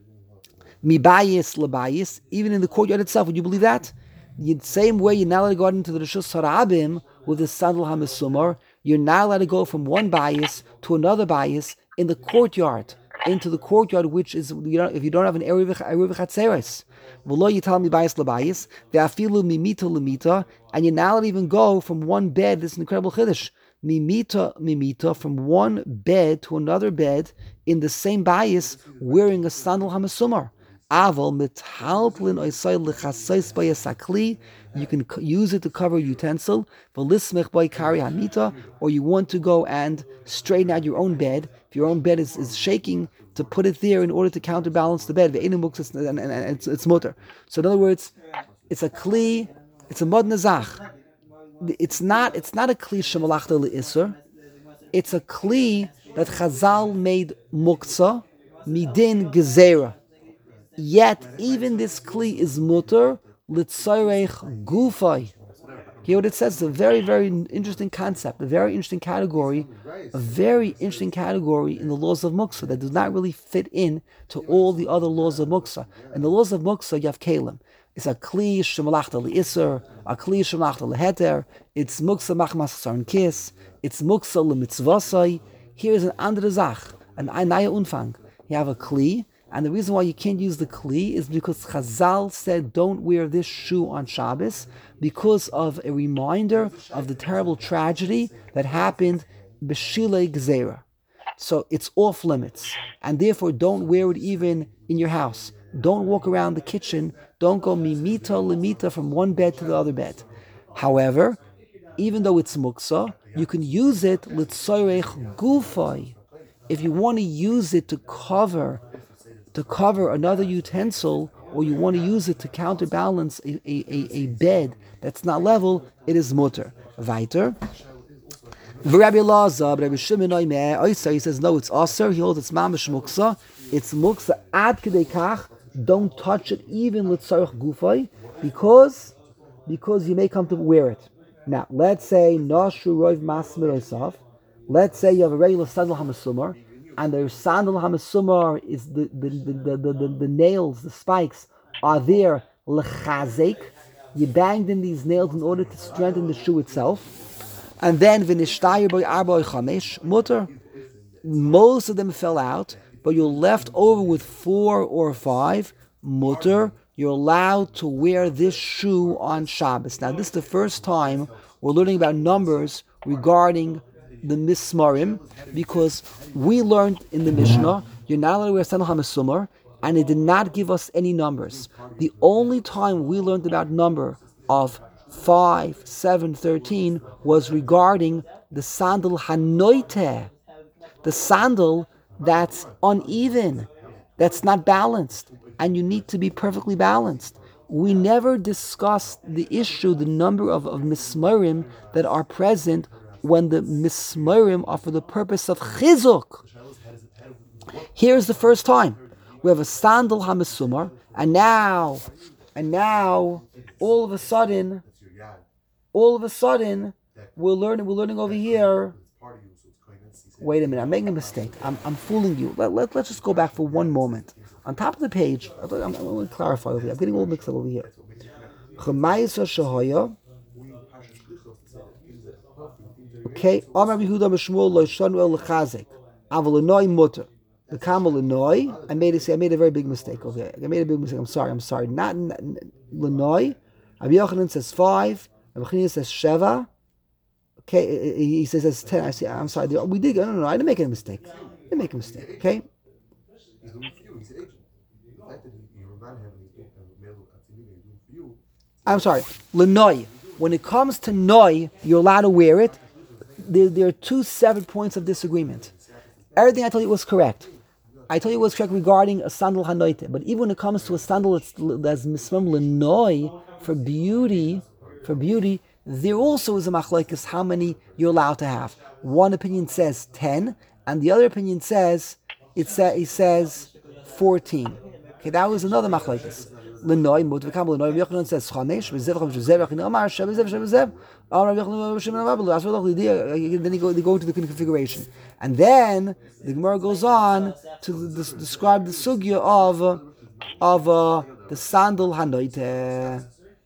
mi bayis labayis, even in the courtyard itself. Would you believe that? The same way you're not allowed to go out into the Rishus Harabim with the sandal hamasumar, you're not allowed to go from one bias to another bias in the courtyard, into the courtyard, which is, you know, if you don't have an eruv chatzeres. V'lo you tell me bias labayis, ve'afilu mimita lemita, and you're not allowed to even go from one bed. This is an incredible chiddush. Mimita mimita, from one bed to another bed in the same bias, wearing a sandal hamasumar. Aval metalplin oisay lechasais by a sakli. You can use it to cover utensil. V'lismech by kari hamita, or you want to go and straighten out your own bed. If your own bed is, is shaking, to put it there in order to counterbalance the bed. And, and, and it's, it's mutter. So in other words, it's a kli, it's a mod nazach. It's not it's not a kli shemalachta le'isur. It's a kli that Chazal made muktzah midin gezerah. Yet, even this kli is mutter litzarech gufay. Hear what it says? It's a very, very interesting concept, a very interesting category, a very interesting category in the laws of muktzah that does not really fit in to all the other laws of muktzah. In the laws of muktzah, you have kalim. It's a kli shemalachta li'isur, a kli shemalachta leheter. It's muktzah machmas sarn kis. It's muktzah lemitzvasai. Here is an andere zach, an einaya unfang. You have a kli. And the reason why you can't use the kli is because Chazal said don't wear this shoe on Shabbos because of a reminder of the terrible tragedy that happened b'shilei gzera. So it's off limits, and therefore don't wear it even in your house. Don't walk around the kitchen. Don't go mimita lemita from one bed to the other bed. However, even though it's muksa, you can use it litzorech gufay. If you want to use it to cover to cover another utensil, or you want to use it to counterbalance a, a, a, a bed that's not level, it is mutter. Weiter. Rabbi Elazar, Rabbi Shimon Oimer, he says no, it's aser. He holds it's mamish muksa. It's muksa ad kedei kach. Don't touch it even with tzarech gufay, because because you may come to wear it. Now, let's say nashu roiv masmir osav. Let's say you have a regular sandal hamasumar, and the sandal hamasumar is the the, the, the, the, the nails, the spikes are there lechazek. You banged in these nails in order to strengthen the shoe itself. And then v'nishtayir by arba chamesh mutter. Most of them fell out, but you're left over with four or five mutter. You're allowed to wear this shoe on Shabbos. Now, this is the first time we're learning about numbers regarding the mismarim, because we learned in the Mishnah you're not allowed to wear sandal hamasumar, and it did not give us any numbers. The only time we learned about number of five, seven, thirteen was regarding the sandal hanoite, the sandal that's uneven, that's not balanced, and you need to be perfectly balanced. We never discussed the issue, the number of, of mismarim that are present when the mismarim are for the purpose of chizuk. Here's the first time we have a sandal hamasumar, and now, and now, all of a sudden, all of a sudden, we're learning. We're learning over here. Wait a minute, I'm making a mistake. I'm, I'm fooling you. Let, let, let's just go back for one moment. On top of the page, I'm, I'm, I'm going to clarify over here. I'm getting all mixed up over here. Okay, Amar Yehuda Mishmuel lo shanu el lechazek, aval lenoi mutter. The kamal lenoi. I made a I made a very big mistake over here. I made a big mistake. I'm sorry. I'm sorry. Not lenoi. Rabbi Yochanan says five. Rabbi Chanina says sheva. Okay, he says it's ten. I see. I'm sorry. We did. No, no, no. I didn't make a mistake. I didn't make a mistake. Okay. I'm sorry, lenoi. When it comes to noi, you're allowed to wear it. There, there are two separate points of disagreement. Everything I told you was correct. I told you it was correct regarding a sandal hanoite. But even when it comes to a sandal that's, that's mismam lenoi, for beauty, for beauty, there also is a machlokes how many you're allowed to have. One opinion says ten, and the other opinion says it, sa- it says fourteen. Okay, that was another machlokes. Lenoi mut v'kam lenoi Yochanan says chamesh v'zev chamesh v'zev achin amar shev v'zev shev v'zev. Then they go they go to the configuration, and then the Gemara goes on to des- describe the sugya of uh, of uh, the sandal hanoite.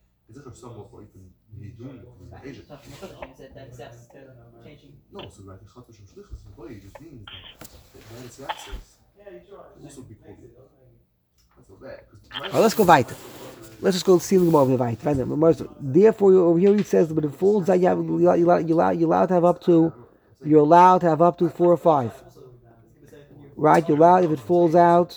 No, so like a shot of shlichus, the body just means that when it's access, also be called. That's so bad. Well, let's go weiter. Let's just go see the Gemara weiter. Therefore, over here it says, but it falls that you have you're allowed, you're allowed, you're allowed to have up to you're allowed to have up to four or five. Right? You're allowed if it falls out.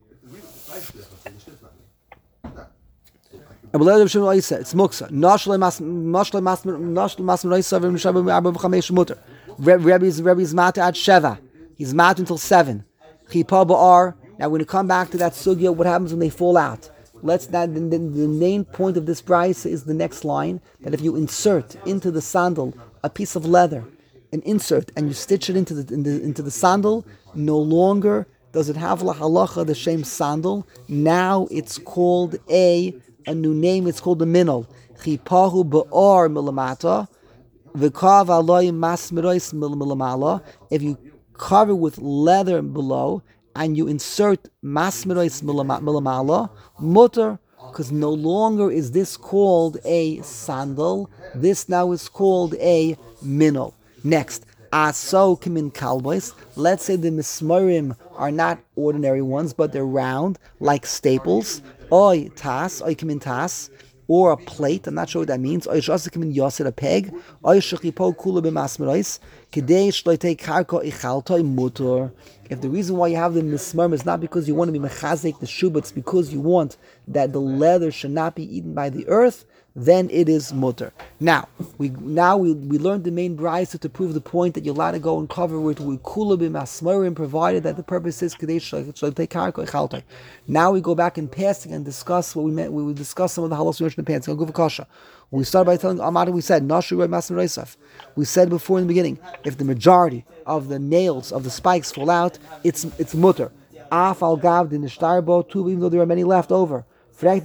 It's muksa. Nashle mas nashle mas nashle mas noisa v'm shavim arba v'chamesh muter. Rebbe's Rebbe's mata at sheva. He's mata until seven. Chipa ba'ar. Now, when you come back to that sugya, what happens when they fall out? Let's that the, the, the main point of this price is the next line, that if you insert into the sandal a piece of leather, an insert, and you stitch it into the, in the into the sandal, no longer does it have la halacha the same sandal. Now it's called a a new name. It's called the minol. Chipahu ba'ar milamata, v'kav aloi mas mirois milamala. If you cover with leather below and you insert mas mirois milamala, mutter, because no longer is this called a sandal. This now is called a minol. Next, aso kimin kalbois. Let's say the mismarim are not ordinary ones, but they're round, like staples. Oy tas, oy kimin tas, or a plate. I'm not sure what that means. Oy shasa kimin yoset, a peg. Oy shechipo kula b'masmerois. Kedei shloitei karko ichaltoi mutor. If the reason why you have the mismarim is not because you want to be mechazik the shoe, but it's because you want that the leather should not be eaten by the earth, then it is mutter. Now we now we, we learned the main brayso to prove the point that you're allowed to go and cover it with kula b'masmerim, provided that the purpose is kedei shloitei karko ichaltoi. Now we go back in passing and discuss what we meant. We will discuss some of the halos we mentioned in the past. I'll go for kasha. We started by telling Amada, we said nashu rei masmeroisaf. We said before in the beginning, if the majority of the nails of the spikes fall out, it's it's mutter. Af al gav din ishtarbo too, even though there are many left over. But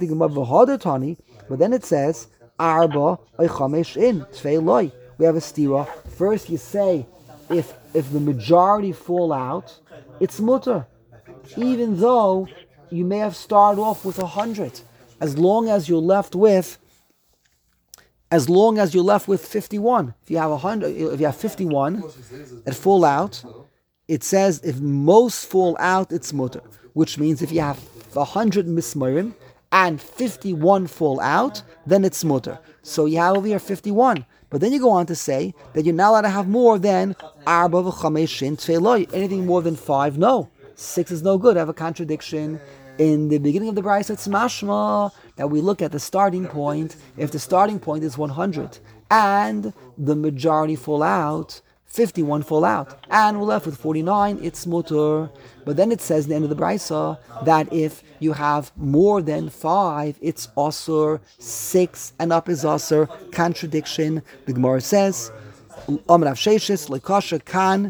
then it says arba oichamesh in tvei loy. We have a stira. First, you say if if the majority fall out, it's mutter, even though you may have started off with a hundred, as long as you're left with. As long as you're left with fifty-one, if you have a hundred, if you have fifty-one that fall out, it says if most fall out, it's mutter. Which means if you have a hundred mismarim and fifty-one fall out, then it's mutter. So you have over here fifty-one. But then you go on to say that you're not allowed to have more than arba v'chameshin tveiloi. Anything more than five, no. Six is no good. I have a contradiction. In the beginning of the Brayso, it's mashma that we look at the starting point. If the starting point is one hundred and the majority fall out, fifty-one fall out, and we're left with forty-nine, it's mutter. But then it says in the end of the Brayso that if you have more than five, it's asur. Six and up is asur. Contradiction. The Gemara says, Amrav Sheshis lekasha kan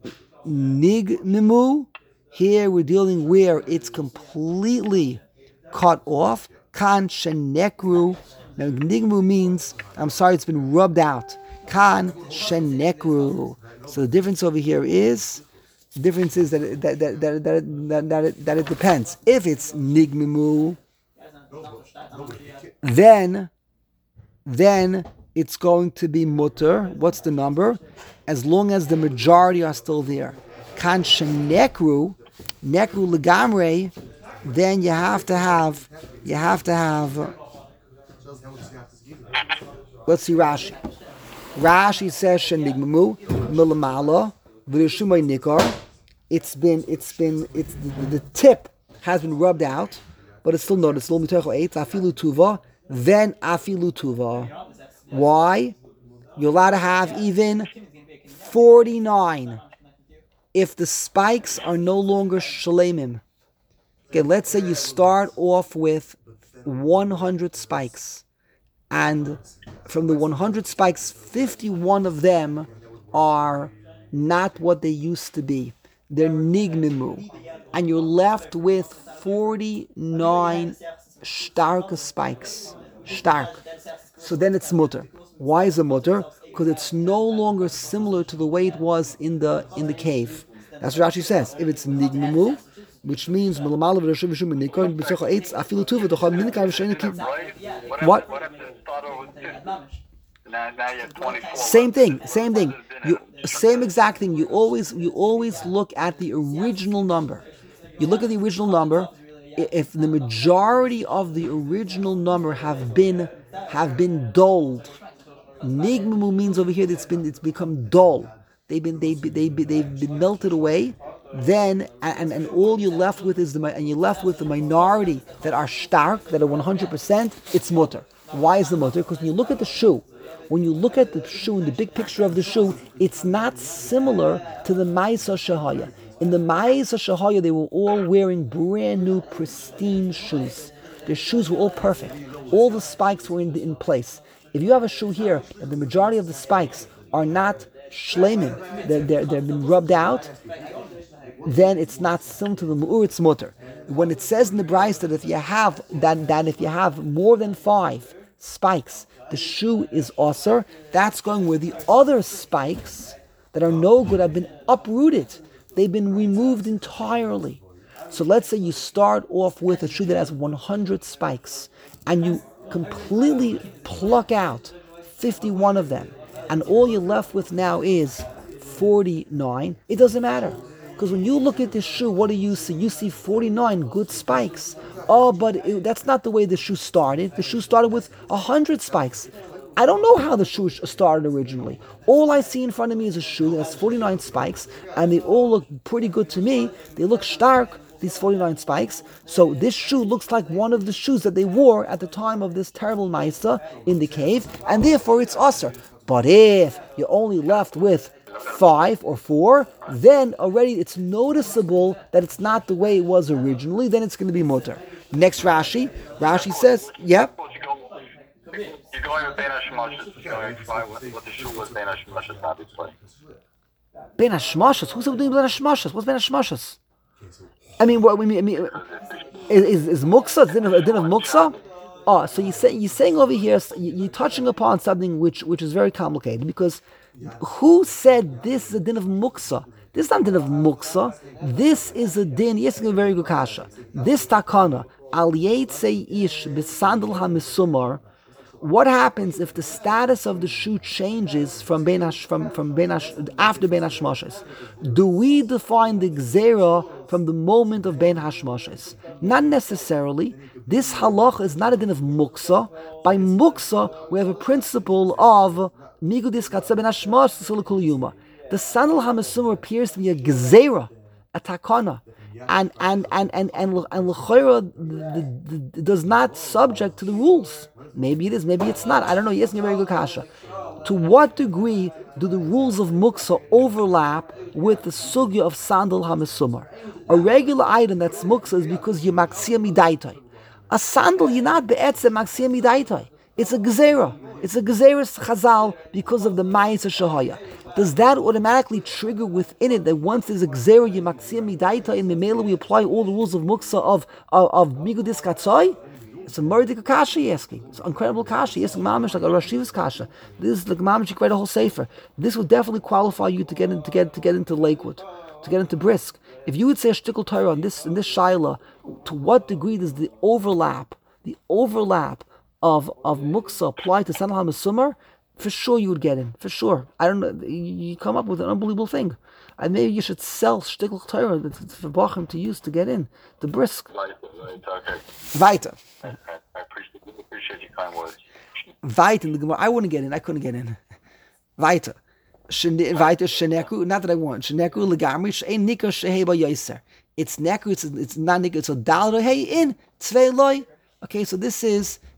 nigmimu. Here we're dealing where it's completely cut off. Kan shenekru. Now nigmu means, I'm sorry, it's been rubbed out. Kan shenekru. So the difference over here is, the difference is that it, that that that that, that, that, it, that it depends. If it's nigmimu, then then it's going to be mutter. What's the number? As long as the majority are still there. Kan shenekru. Nekru legamre, then you have to have, you have to have, uh, let's see Rashi. Rashi says, Shenigmamu, milamala, v'rishumay nikar. It's been, it's been, it's, the, the tip has been rubbed out, but it's still noticeable. Mitocho eight, afilu tuva, then afilu tuva. Why? You're allowed to have even forty-nine if the spikes are no longer shlemim. Okay, let's say you start off with one hundred spikes, and from the one hundred spikes, fifty-one of them are not what they used to be. They're nigmimu. And you're left with forty-nine starke spikes. Stark. So then it's mutter. Why is it mutter? Because it's no longer similar to the way it was in the in the cave. That's what Rashi says. If it's nigmimu, which means Right? what? What if it start over with two? Now, now you have twenty-four. Same thing, same thing. You same exact thing. You always you always look at the original number. You look at the original number. I- If the majority of the original number have been have been dulled, nigmamu means over here that it's been it's become dull. They've been they they they've been melted away. Then and, and all you're left with is the mi- and you're left with the minority that are stark, that are one hundred percent. It's mutter. Why is the mutter? Because when you look at the shoe, when you look at the shoe in the big picture of the shoe, it's not similar to the Ma'isa Shahaya. In the Ma'isa Shahaya, they were all wearing brand new, pristine shoes. Their shoes were all perfect. All the spikes were in, in place. If you have a shoe here, and the majority of the spikes are not shleimim, they're, they're, they've been rubbed out, then it's not similar to the mu'ur, it's mutter. When it says in the Bryce that if you have that, that if you have more than five spikes, the shoe is osir, that's going where the other spikes that are no good have been uprooted. They've been removed entirely. So let's say you start off with a shoe that has one hundred spikes and you completely pluck out fifty-one of them, and all you're left with now is forty-nine. It doesn't matter. Because when you look at this shoe, what do you see? You see forty-nine good spikes. Oh, but it, that's not the way the shoe started. The shoe started with one hundred spikes. I don't know how the shoe started originally. All I see in front of me is a shoe that has forty-nine spikes, and they all look pretty good to me. They look stark, these forty-nine spikes. So this shoe looks like one of the shoes that they wore at the time of this terrible Maisa in the cave, and therefore it's usher. But if you're only left with five or four, then already it's noticeable that it's not the way it was originally, then it's going to be mutter. Next Rashi, Rashi says, yep. You're going with Ben Hashemashas. You're going by what, what the shoe was Ben Hashemashas, obviously. Ben Hashmashas? Who's doing Ben Hashmashas? What's Ben Hashmashas? I mean, what we mean, I mean, is, is, is Muksa, a din of, a din of Muksa? Oh, so you say, you're saying over here, you're touching upon something which, which is very complicated, because who said this is a din of Muksa? This is not a din of Muksa. This is a din, yes, a very good kasha. This takana, al yetzei ish b'sandal ha-misumar. What happens if the status of the shoe changes from ben Hash, from from ben Hash, after Ben Hashmashas? Do we define the gzera from the moment of Ben Hashmashas? Not necessarily. This halach is not a din of muksa. By muksa, we have a principle of migudis katzeh ben Hashmashas l'kul yuma. The sandal hamesumah appears to be a gzera, a takana, and and and and and and l'chayra does not subject to the rules. Maybe it is, maybe it's not. I don't know. Yes, a very good kasha. To what degree do the rules of muksa overlap with the sugya of sandal hamesumar? A regular item that's muksa is because you're maksia midaitai. A sandal you're not be'etzem maksia midaitai. It's a gezerah. It's a gezerah chazal because of the ma'isa shahaya. Does that automatically trigger within it that once there's a gezerah you're maksia midaitai, in the mela we apply all the rules of muksa of of, of migudis katzai? It's a murdik kasha you're asking. It's an incredible kasha. Yes, mamish like a Rashiva's kasha. This is like mamish. You can write a whole sefer. This would definitely qualify you to get in, to get to get into Lakewood, to get into Brisk. If you would say a shtickle Torah on this in this shaila, to what degree does the overlap, the overlap of of muksa apply to Sanal HaMesumar? For sure you would get in. For sure. I don't know. You come up with an unbelievable thing. And maybe you should sell shtickle Torah for Bachim to use to get in the Brisk. Right, right, okay. Weiter. I, I, I appreciate, appreciate your kind words. Weiter in the Gemara. I wouldn't get in. I couldn't get in. Weiter. Weiter sheneku. Not that I want. Sheneku legamri she'ein nikar she'hei ba yoser. It's neku. It's it's not nikar. It's a dal hey in tzvei loy. Okay, so this is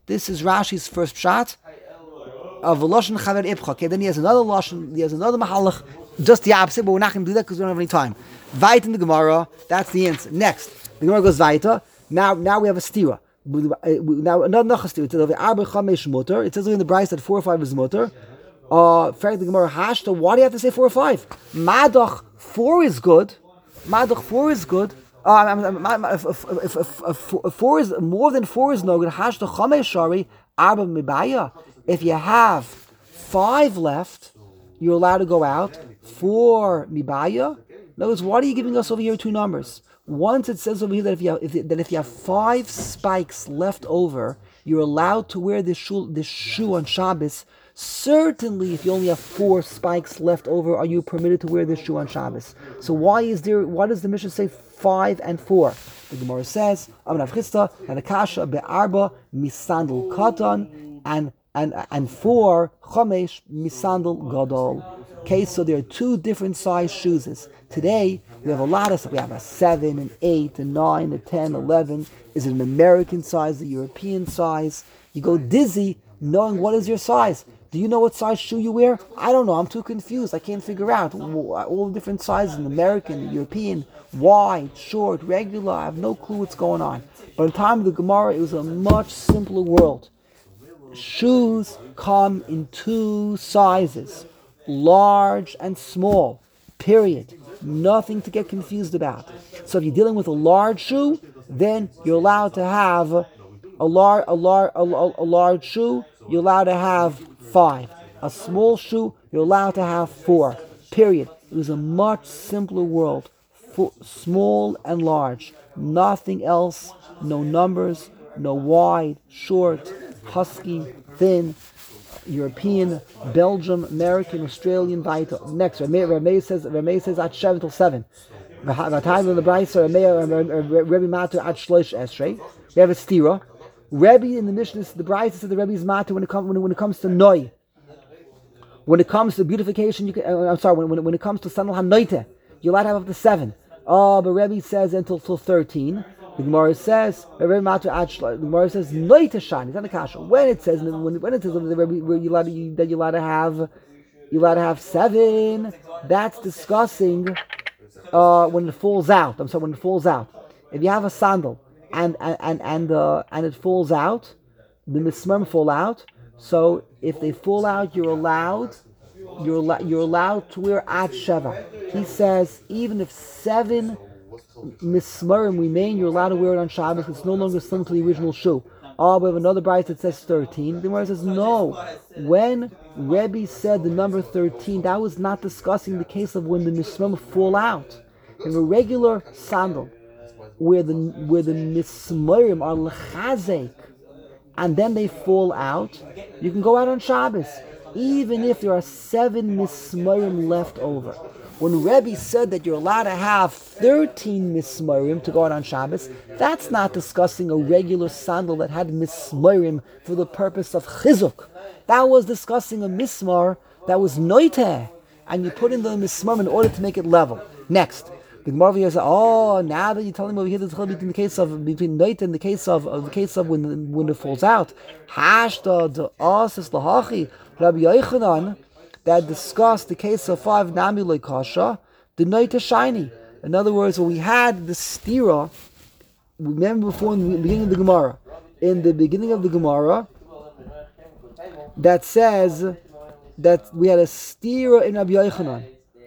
This is Rashi's first pshat of Lashon Chaver Ibcha. Okay, then he has another Lashon, he has another Mahalach, just the opposite, but we're not going to do that because we don't have any time. Vait in the Gemara, that's the answer. Next, the Gemara goes weiter. Now, now we have a stira. Now, another stira. It says over Arba Chamesh Mutter. It says in the Bryce that four or five is Mutter. Uh, fact, the Gemara Hashta. Why do you have to say four or five? Madach four is good. Madach four is good. Uh, if, if, if, if, if four is more than four is no good. Hashta Chamesh Shari Arba Mibaya. If you have five left, you're allowed to go out. Four Mibaya. In other words, why are you giving us over here two numbers? Once it says over here that if you have, if, that if you have five spikes left over, you're allowed to wear this shoe, this shoe on Shabbos. Certainly, if you only have four spikes left over, are you permitted to wear this shoe on Shabbos? So why is there? Why does the Mishnah say five and four? The Gemara says, "Amar Avchista and Akasha be'arba misandal katan and and and four chamesh misandal gadol." Okay, so there are two different size shoes. Today, we have a lot of stuff. We have a seven, an eight, a nine, a ten, eleven. Is it an American size, a European size? You go dizzy knowing what is your size. Do you know what size shoe you wear? I don't know. I'm too confused. I can't figure out all the different sizes, an American, European, wide, short, regular. I have no clue what's going on. But in time of the Gemara, it was a much simpler world. Shoes come in two sizes. Large and small, period. Nothing to get confused about. So if you're dealing with a large shoe, then you're allowed to have a large, a large, a, a large shoe. You're allowed to have five. A small shoe, you're allowed to have four. Period. It was a much simpler world. For small and large. Nothing else. No numbers. No wide, short, husky, thin. European, Belgium, American, Australian, Vita. Next, Rameh says, Rameh says at seven till seven. Vatayim the Brayser, Rebbe Matur at Shlosh Esrei. We have a stira. Rebbe in the Mishnah, the Brayser said the Rebbe's Matur when it comes when, when it comes to Noi. When it comes to beautification, you can. Uh, I'm sorry. When, when when it comes to Sanal Hanoite, you're allowed to have up to seven. Oh, but Rebbe says until until thirteen. The Gemara says, the Gemara says, Noiteshan. It's not a kasha. When it says, when, when it says that you're allowed to, that you're allowed to have, you're allowed to have seven. That's discussing uh, when it falls out. I'm sorry, when it falls out. If you have a sandal and and and and, uh, and it falls out, the mismem fall out. So if they fall out, you're allowed. You're allowed. You're allowed to wear at sheva. He says even if seven mismarim remain, you're allowed to wear it on Shabbos. It's no longer similar to the original shoe. Oh, we have another brayta that says thirteen. The Gemara says no. When Rebbe said the number thirteen, that was not discussing the case of when the mismarim fall out. In a regular sandal, where the where the mismarim are lechazek, and then they fall out, you can go out on Shabbos, even if there are seven mismarim left over. When Rebbe said that you're allowed to have thirteen mismarim to go out on Shabbos, that's not discussing a regular sandal that had mismarim for the purpose of chizuk. That was discussing a mismar that was noiteh, and you put in the mismarim in order to make it level. Next, the Gemara here says, "Oh, now that you're telling me over here, the between the case of between noiteh and the case of, of the case of when when it falls out, hashta the asis lahachi Rabbi Yochanan." That discussed the case of five Namulei Kasha, the Noita Shiny. In other words, when we had the stira, remember before in the beginning of the Gemara, in the beginning of the Gemara, that says that we had a stira in Rabbi Yochanan.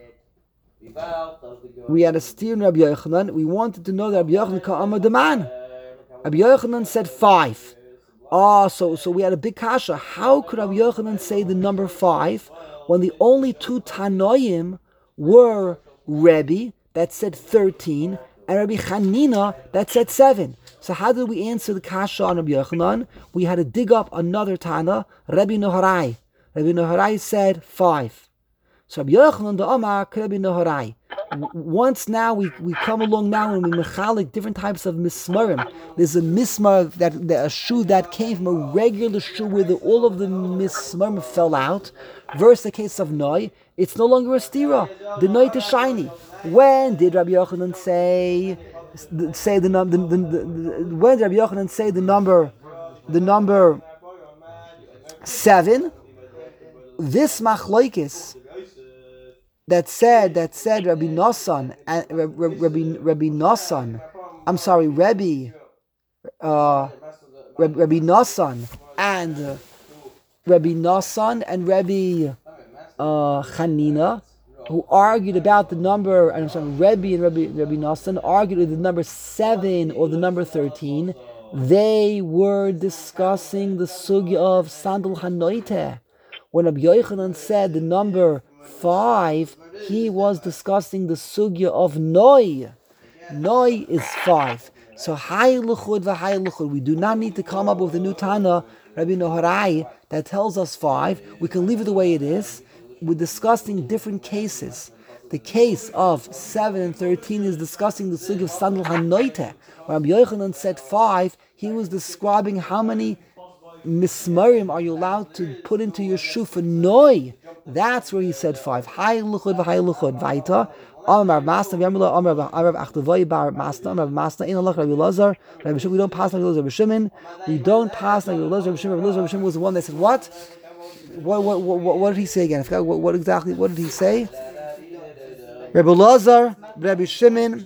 We had a stira in Rabbi Yochanan. We wanted to know that Rabbi Yochanan Ka'amar Daman. Rabbi Yochanan said five. Ah, oh, so so we had a big kasha. How could Rabbi Yochanan say the number five when the only two Tanoim were Rebbe, that said thirteen, and Rabbi Chanina, that said seven? So how did we answer the kasha on Rabbi Yochanan? We had to dig up another Tana, Rabbi Noharai. Rabbi Noharai said five. So Rabbi Yochanan the Amar, Rabbi Noharai. Once now we, we come along now and we mechalik different types of mismarim. There's a mismar that, that a shoe that came from a regular shoe where the, all of the mismarim fell out. Versus the case of Noi, it's no longer a stira. The Noi is shiny. When did Rabbi Yochanan say say the number? The, the, the, when did Rabbi Yochanan say the number? The number seven. This machlokes that said that said Rabbi Nosson and Rabbi Rabbi, Rabbi Nosson, I'm sorry, Rabbi uh, Rabbi, Rabbi Nosson and uh, Rabbi Nosson and Rabbi uh, Chanina, who argued about the number. I'm sorry, Rabbi and Rabbi Rabbi Nosson argued with the number seven or the number thirteen. They were discussing the sugya of Sandal Hanoite. When Rabbi Yochanan said the number five, he was discussing the sugya of Noi. Noi is five. So Hay Luchud v'Hay Luchud. We do not need to come up with a new Tana, Rabbi Noharai, that tells us five. We can leave it the way it is. We're discussing different cases. The case of seven and thirteen is discussing the sugya of Sandal Hanoite. When Rabbi Yochanan said five, he was describing how many mismarim are you allowed to put into your shoe for noi. That's where he said five. Hay luchud v'hay luchud. Vaita. Amar Masna v'yamula Amar Amar Achtavoy bar Masna Amar Masna in Allah Rabbi Lazar. Rabbi Shimon. We don't pass like Rabbi Shimon. We don't pass like Rabbi Lazar. Rabbi Shimon. Rabbi Shimon was the one that said what? What what what, what did he say again? I forgot what, what exactly. What did he say? Rabbi Lazar, Rabbi Shimon.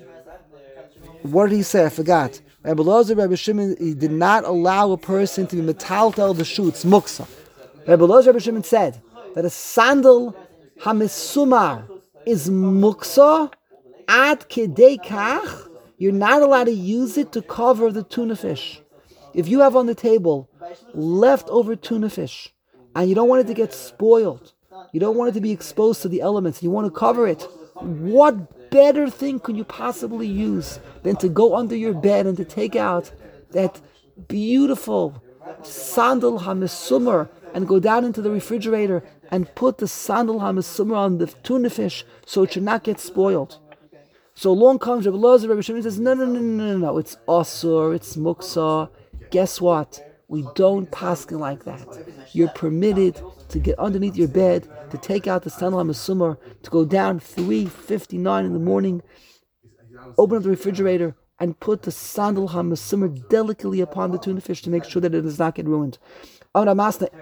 What did he say? I forgot. Rabbi Lazar, Rabbi Shimon, he did not allow a person to be metaltel the shoe. It's muksa. Rabbi Lazar, Rabbi Shimon said that a sandal hamisumar is muksa ad kedei kach. You're not allowed to use it to cover the tuna fish. If you have on the table leftover tuna fish and you don't want it to get spoiled, you don't want it to be exposed to the elements, you want to cover it, what better thing could you possibly use than to go under your bed and to take out that beautiful sandal hamisumar and go down into the refrigerator and put the sandal hamisumar on the tuna fish so it should not get spoiled. So along comes Rabbi Lazar, Rabbi Shimon says, no, no, no, no, no, no, it's asur, it's muksa. Guess what? We don't paskin like that. You're permitted to get underneath your bed, to take out the sandal hamisumar, to go down three fifty-nine in the morning, open up the refrigerator, and put the sandal hamisumar delicately upon the tuna fish to make sure that it does not get ruined. Of course, of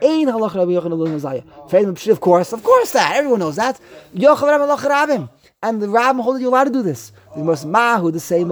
course that. Everyone knows that. And the Rabbim hold you allowed to do this. The most mahu, the same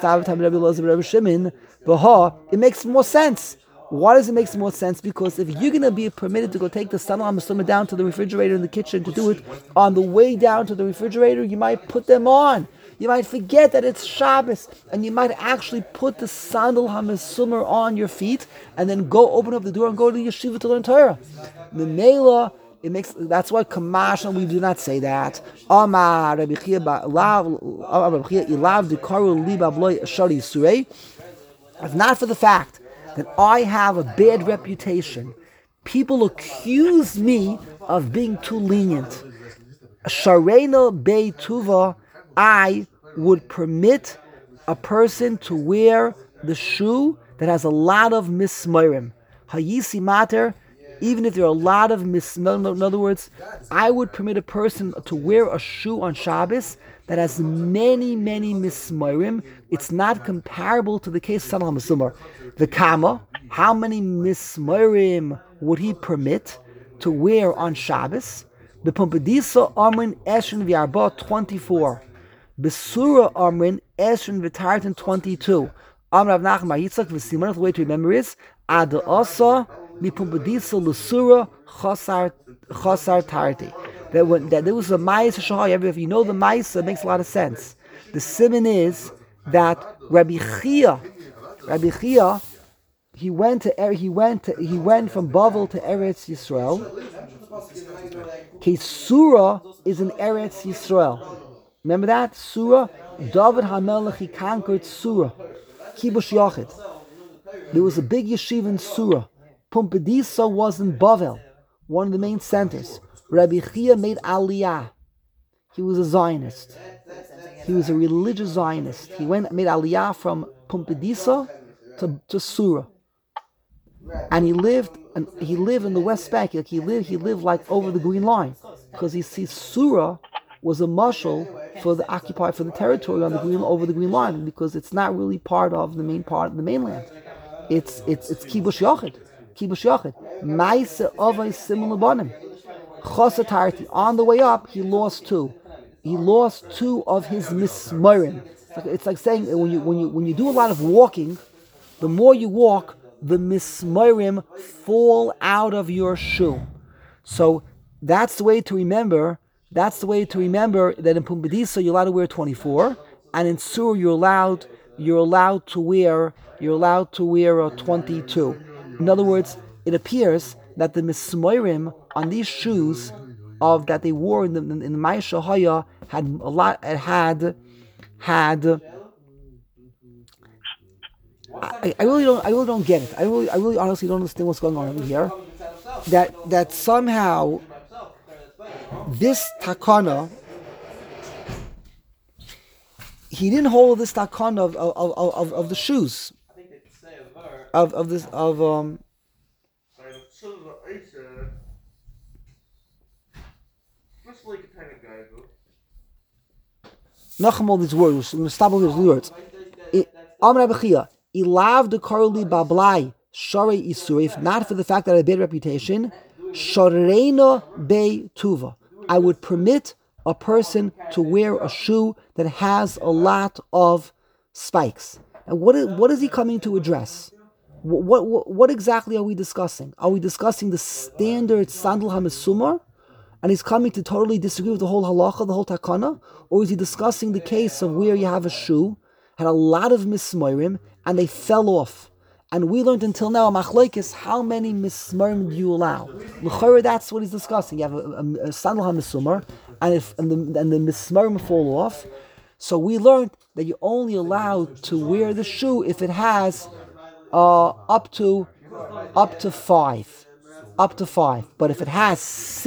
it makes more sense. Why does it make more sense? Because if you're going to be permitted to go take the sandal hamisumar down to the refrigerator in the kitchen to do it, on the way down to the refrigerator, you might put them on. You might forget that it's Shabbos, and you might actually put the sandal hamisumar on your feet, and then go open up the door and go to the yeshiva to learn Torah. The Mela, it makes that's why Kamash, we do not say that. Amar Rabbi Chia ilav dikaru li bavloi shari surei. If not for the fact that I have a bad reputation, people accuse me of being too lenient. Sharena Bei Tuva, I would permit a person to wear the shoe that has a lot of mismarim. Hayisi mater, even if there are a lot of mismarim. In other words, I would permit a person to wear a shoe on Shabbos that has many, many mismarim. It's not comparable to the case of Sandal HaMisumar. The Kama, how many mismarim would he permit to wear on Shabbos? The Pumbedisa Amrin Eshin V'Arba twenty-four. Besura Amrin Eshin V'Tartan twenty-two. Amr Rav Nachman Bar Yitzchak V'Simon. The way to remember is Ad Asa Mi Pumbedisa L'Sura Chasar Chasar Tarti. That when that there was a Ma'isa Shahai. If you know the Ma'isa, it makes a lot of sense. The simon is that Rabbi Chia, Rabbi Chia, he went to he went to, he went from Bavel to Eretz Yisrael. Surah is in Eretz Yisrael. Remember that? Surah? David HaMelech, he conquered Surah. Kibush Yachid. There was a big yeshiva in Surah. Pumbedisa was in Bavel, one of the main centers. Rabbi Chia made Aliyah. He was a Zionist. He was a religious Zionist. He went made Aliyah from Pumbedisa to, to Surah. And he lived and he lived in the West Bank. Like he lived he lived like over the Green Line. Because he sees Surah was a mashal for the occupied for the territory on the green over the Green Line, because it's not really part of the main part of the mainland. It's it's it's Kibush Yachid. Kibush Yachid. Maisa Avay Simul Labanim. Chosatarti. On the way up, he lost two. He lost two of his mismarim. It's like, it's like saying when you when you when you do a lot of walking, the more you walk, the mismarim fall out of your shoe. So that's the way to remember. That's the way to remember that in Pumbedisa you're allowed to wear twenty-four, and in Sur you're allowed you're allowed to wear you're allowed to wear a twenty-two. In other words, it appears that the mismarim on these shoes of that they wore in the in the Ma'aseh Haya had a lot had had. I, I really don't I really don't get it. I really I really honestly don't understand what's going on over here. That that somehow this takana, he didn't hold this takana of of, of, of, of the shoes. Of of this of um Nachum all these words. We're going to stop all these words. Amar Abachia, Ilav de Karli Bablai Sharei Isur. If not for the fact that I had a bad reputation, Shareina Bei Tuva. I would permit a person to wear a shoe that has a lot of spikes. And what is, what is he coming to address? What, what what exactly are we discussing? Are we discussing the standard sandal hamesumar? And he's coming to totally disagree with the whole halacha, the whole takana? Or is he discussing the case of where you have a shoe, had a lot of mismoirim, and they fell off? And we learned until now, machlokes, how many mismoirim do you allow? L'chorah, that's what he's discussing. You have a, a, a sandal hamesumar, and if and the and the mismoirim fall off. So we learned that you're only allowed to wear the shoe if it has uh, up to up to five. Up to five. But if it has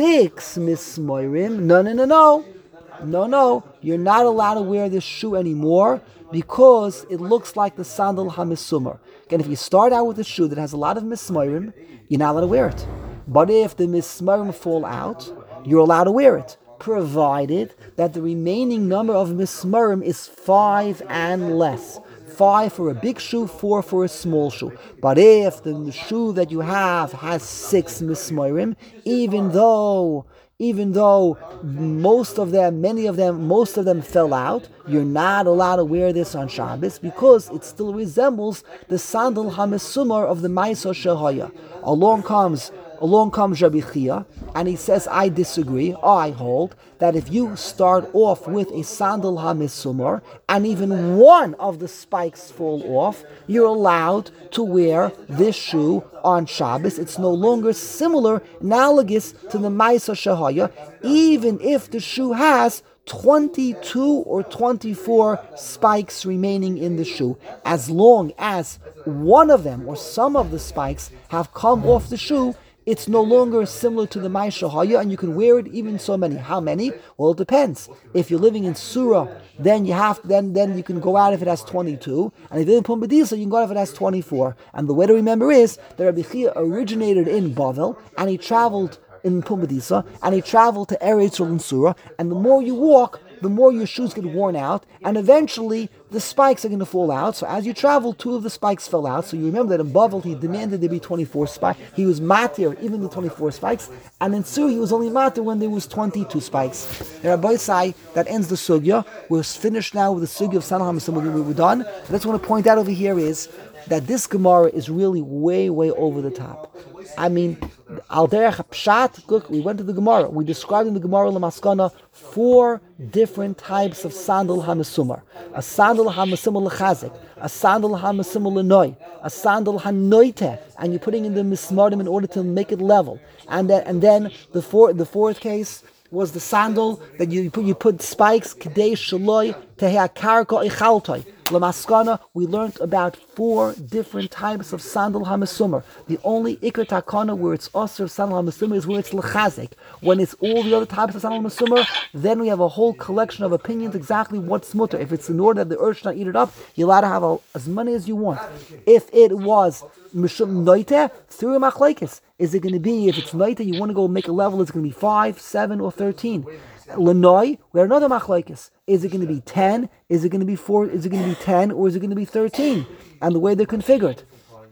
six mismoirim, no, no, no, no. No, no. You're not allowed to wear this shoe anymore because it looks like the sandal hamesumar. Again, if you start out with a shoe that has a lot of mismoirim, you're not allowed to wear it. But if the mismoirim fall out, you're allowed to wear it, provided that the remaining number of mismoirim is five and less. Five for a big shoe, four for a small shoe. But if the shoe that you have has six mismoirim, even though, even though most of them, many of them, most of them fell out, you're not allowed to wear this on Shabbos because it still resembles the sandal hamesumar of the Ma'aseh Shehaya. Along comes Along comes Rabbi Chia, and he says, I disagree, I hold, that if you start off with a sandal hamesumar, and even one of the spikes fall off, you're allowed to wear this shoe on Shabbos. It's no longer similar, analogous to the Ma'aseh Shehaya, even if the shoe has twenty-two or twenty-four spikes remaining in the shoe, as long as one of them or some of the spikes have come off the shoe, it's no longer similar to the Ma'aseh Haya, and you can wear it even so many. How many? Well, it depends. If you're living in Surah, then you have then then you can go out if it has twenty-two, and if you're in Pumbedisa, you can go out if it has twenty-four. And the way to remember is that Rabbi Chia originated in Bavel, and he traveled in Pumbedisa, and he traveled to Eretz Yisrael in Surah, and the more you walk, the more your shoes get worn out, and eventually the spikes are going to fall out. So as you travel, two of the spikes fell out. So you remember that in Bavel he demanded there be twenty-four spikes. He was matir even the twenty-four spikes, and in Surah he was only matir when there was twenty-two spikes. And Rabbi Sai, that ends the sugya. We're finished now with the sugya of Sandal HaMesumar. We were done. But that's what I want to point out over here is that this Gemara is really way, way over the top. I mean, al derech pshat. Look, we went to the Gemara. We described in the Gemara Lamaskana four different types of sandal hamesumar. A sandal hamesumar lechazik, a sandal hamesumar lenoi, a sandal hanoite, and you're putting in the mismarim in order to make it level. And then, and then the four, the fourth case was the sandal that you put, you put spikes kedei shaloi tehei karka ichaltoi. Lamaskana, we learned about four different types of sandal hamesumar. The only ikar takana where it's also of sandal hamesumar is where it's lechazik. When it's all the other types of sandal hamesumar, then we have a whole collection of opinions exactly what's mutter. If it's in order that the urge not eat it up, you're allowed to have a, as many as you want. If it was mishum noite, through machlekes, is it going to be, if it's noite, you want to go make a level, it's going to be five, seven, or thirteen. Lenoi, we have another machlekes. Is it going to be ten? Is it going to be four? Is it going to be ten, or is it going to be thirteen? And the way they're configured.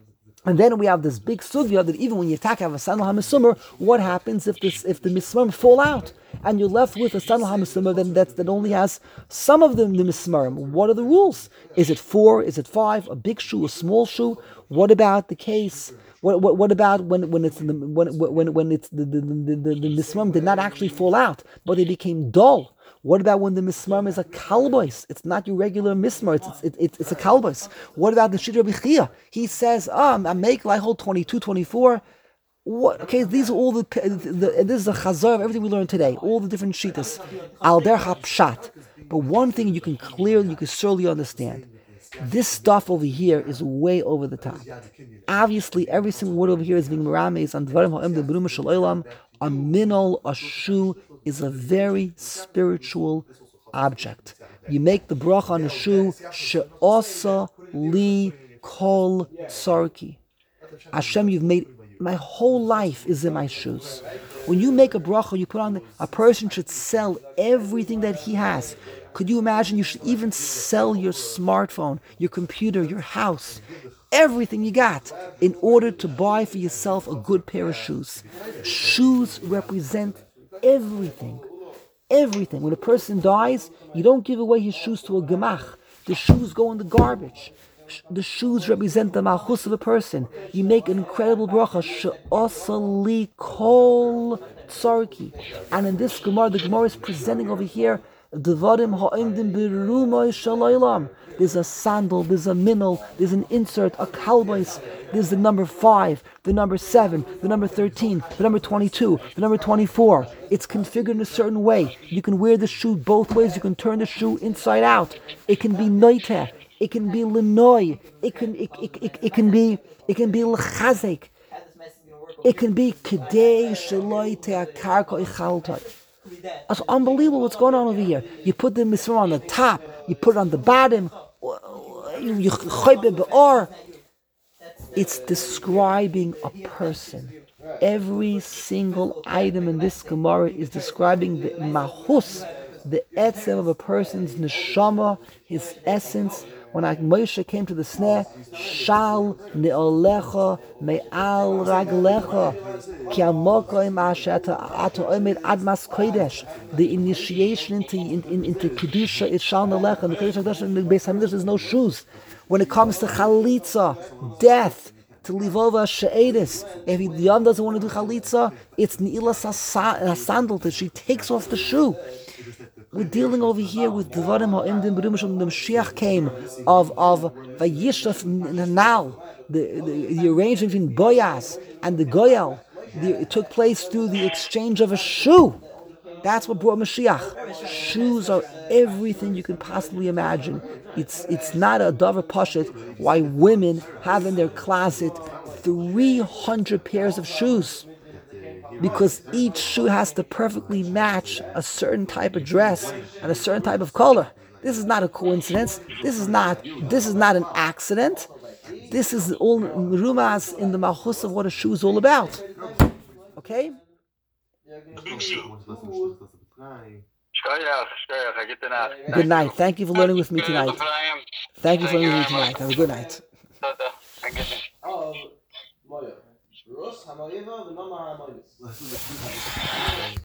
And then we have this big sugya that even when you attack have a sandal hamisummer, what happens if this if the mismarim fall out and you're left with a sandal hamisummer then that that only has some of them the mismarim? What are the rules? Is it four? Is it five? A big shoe, a small shoe? What about the case? What what, what about when when it's the, when when when it's the the the, the, the mismarim did not actually fall out, but they became dull? What about when the mismar is a kalbois? It's not your regular mismar, it's, it's, it's, it's a kalbois. What about the Shidra B'chia? He says, ah, I make Leichol twenty-two, twenty-four. What? Okay, these are all the, the this is a chazar of everything we learned today, all the different shitas. Al der pshat. But one thing you can clearly, you can surely understand. This stuff over here is way over the top. Obviously, every single word over here is being merames on dvarim ha'em de'brum shel olam. A minol, a shoe, is a very spiritual object. You make the bracha on a shoe, she'osa li kol tzarki. Hashem, you've made, my whole life is in my shoes. When you make a bracha, you put on, the, a person should sell everything that he has. Could you imagine you should even sell your smartphone, your computer, your house, everything you got in order to buy for yourself a good pair of shoes. Shoes represent everything. Everything. When a person dies, you don't give away his shoes to a gemach. The shoes go in the garbage. The shoes represent the malchus of a person. You make an incredible bracha. She'osali kol tzarki. And in this Gemara, the Gemara is presenting over here Devarim ha'imdim birumay shalaylam. There's a sandal, there's a minel, there's an insert, a kalbais. There's the number five, the number seven, the number thirteen, the number twenty-two, the number twenty-four. It's configured in a certain way. You can wear the shoe both ways. You can turn the shoe inside out. It can be noiteh. It can be lenoi. It can it, it, it, it can be it can be lechazek. It can be kedei sheloi te'akarko ichaltai. It's unbelievable what's going on over here. You put the mismar on the top, you put it on the bottom, you chaybe be'or. It's describing a person. Every single item in this Gemara is describing the mahus, the etzem of a person's neshama, his essence. When Moshe came to the snare, Shal ne'olecha me'al raglecha ki amokoim ashata ato omed admas kodesh. The initiation into in, in, into kedusha is Shal ne'olecha. In the Kodesh in the Beis Hamikdash there's no shoes. When it comes to chalitza, death, to livova she'edis, if the yom doesn't want to do chalitza, it's ni'ilas sandal that she takes off the shoe. We're dealing over here with Dvarim ha'imdim b'rum shel the Mashiach came of of Vayishlaf Nal, the, the the arrangement between Boyas and the Goyal. The, it took place through the exchange of a shoe. That's what brought Mashiach. Shoes are everything you can possibly imagine. It's it's not a davar pashut why women have in their closet three hundred pairs of shoes. Because each shoe has to perfectly match a certain type of dress and a certain type of color. This is not a coincidence. This is not this is not an accident. This is all rumas in the malchus of what a shoe is all about. Okay? Good night. Thank you for learning with me tonight. Thank you for learning with me tonight. Have a good night. Rosh Hamariva, the Mama Hamaris.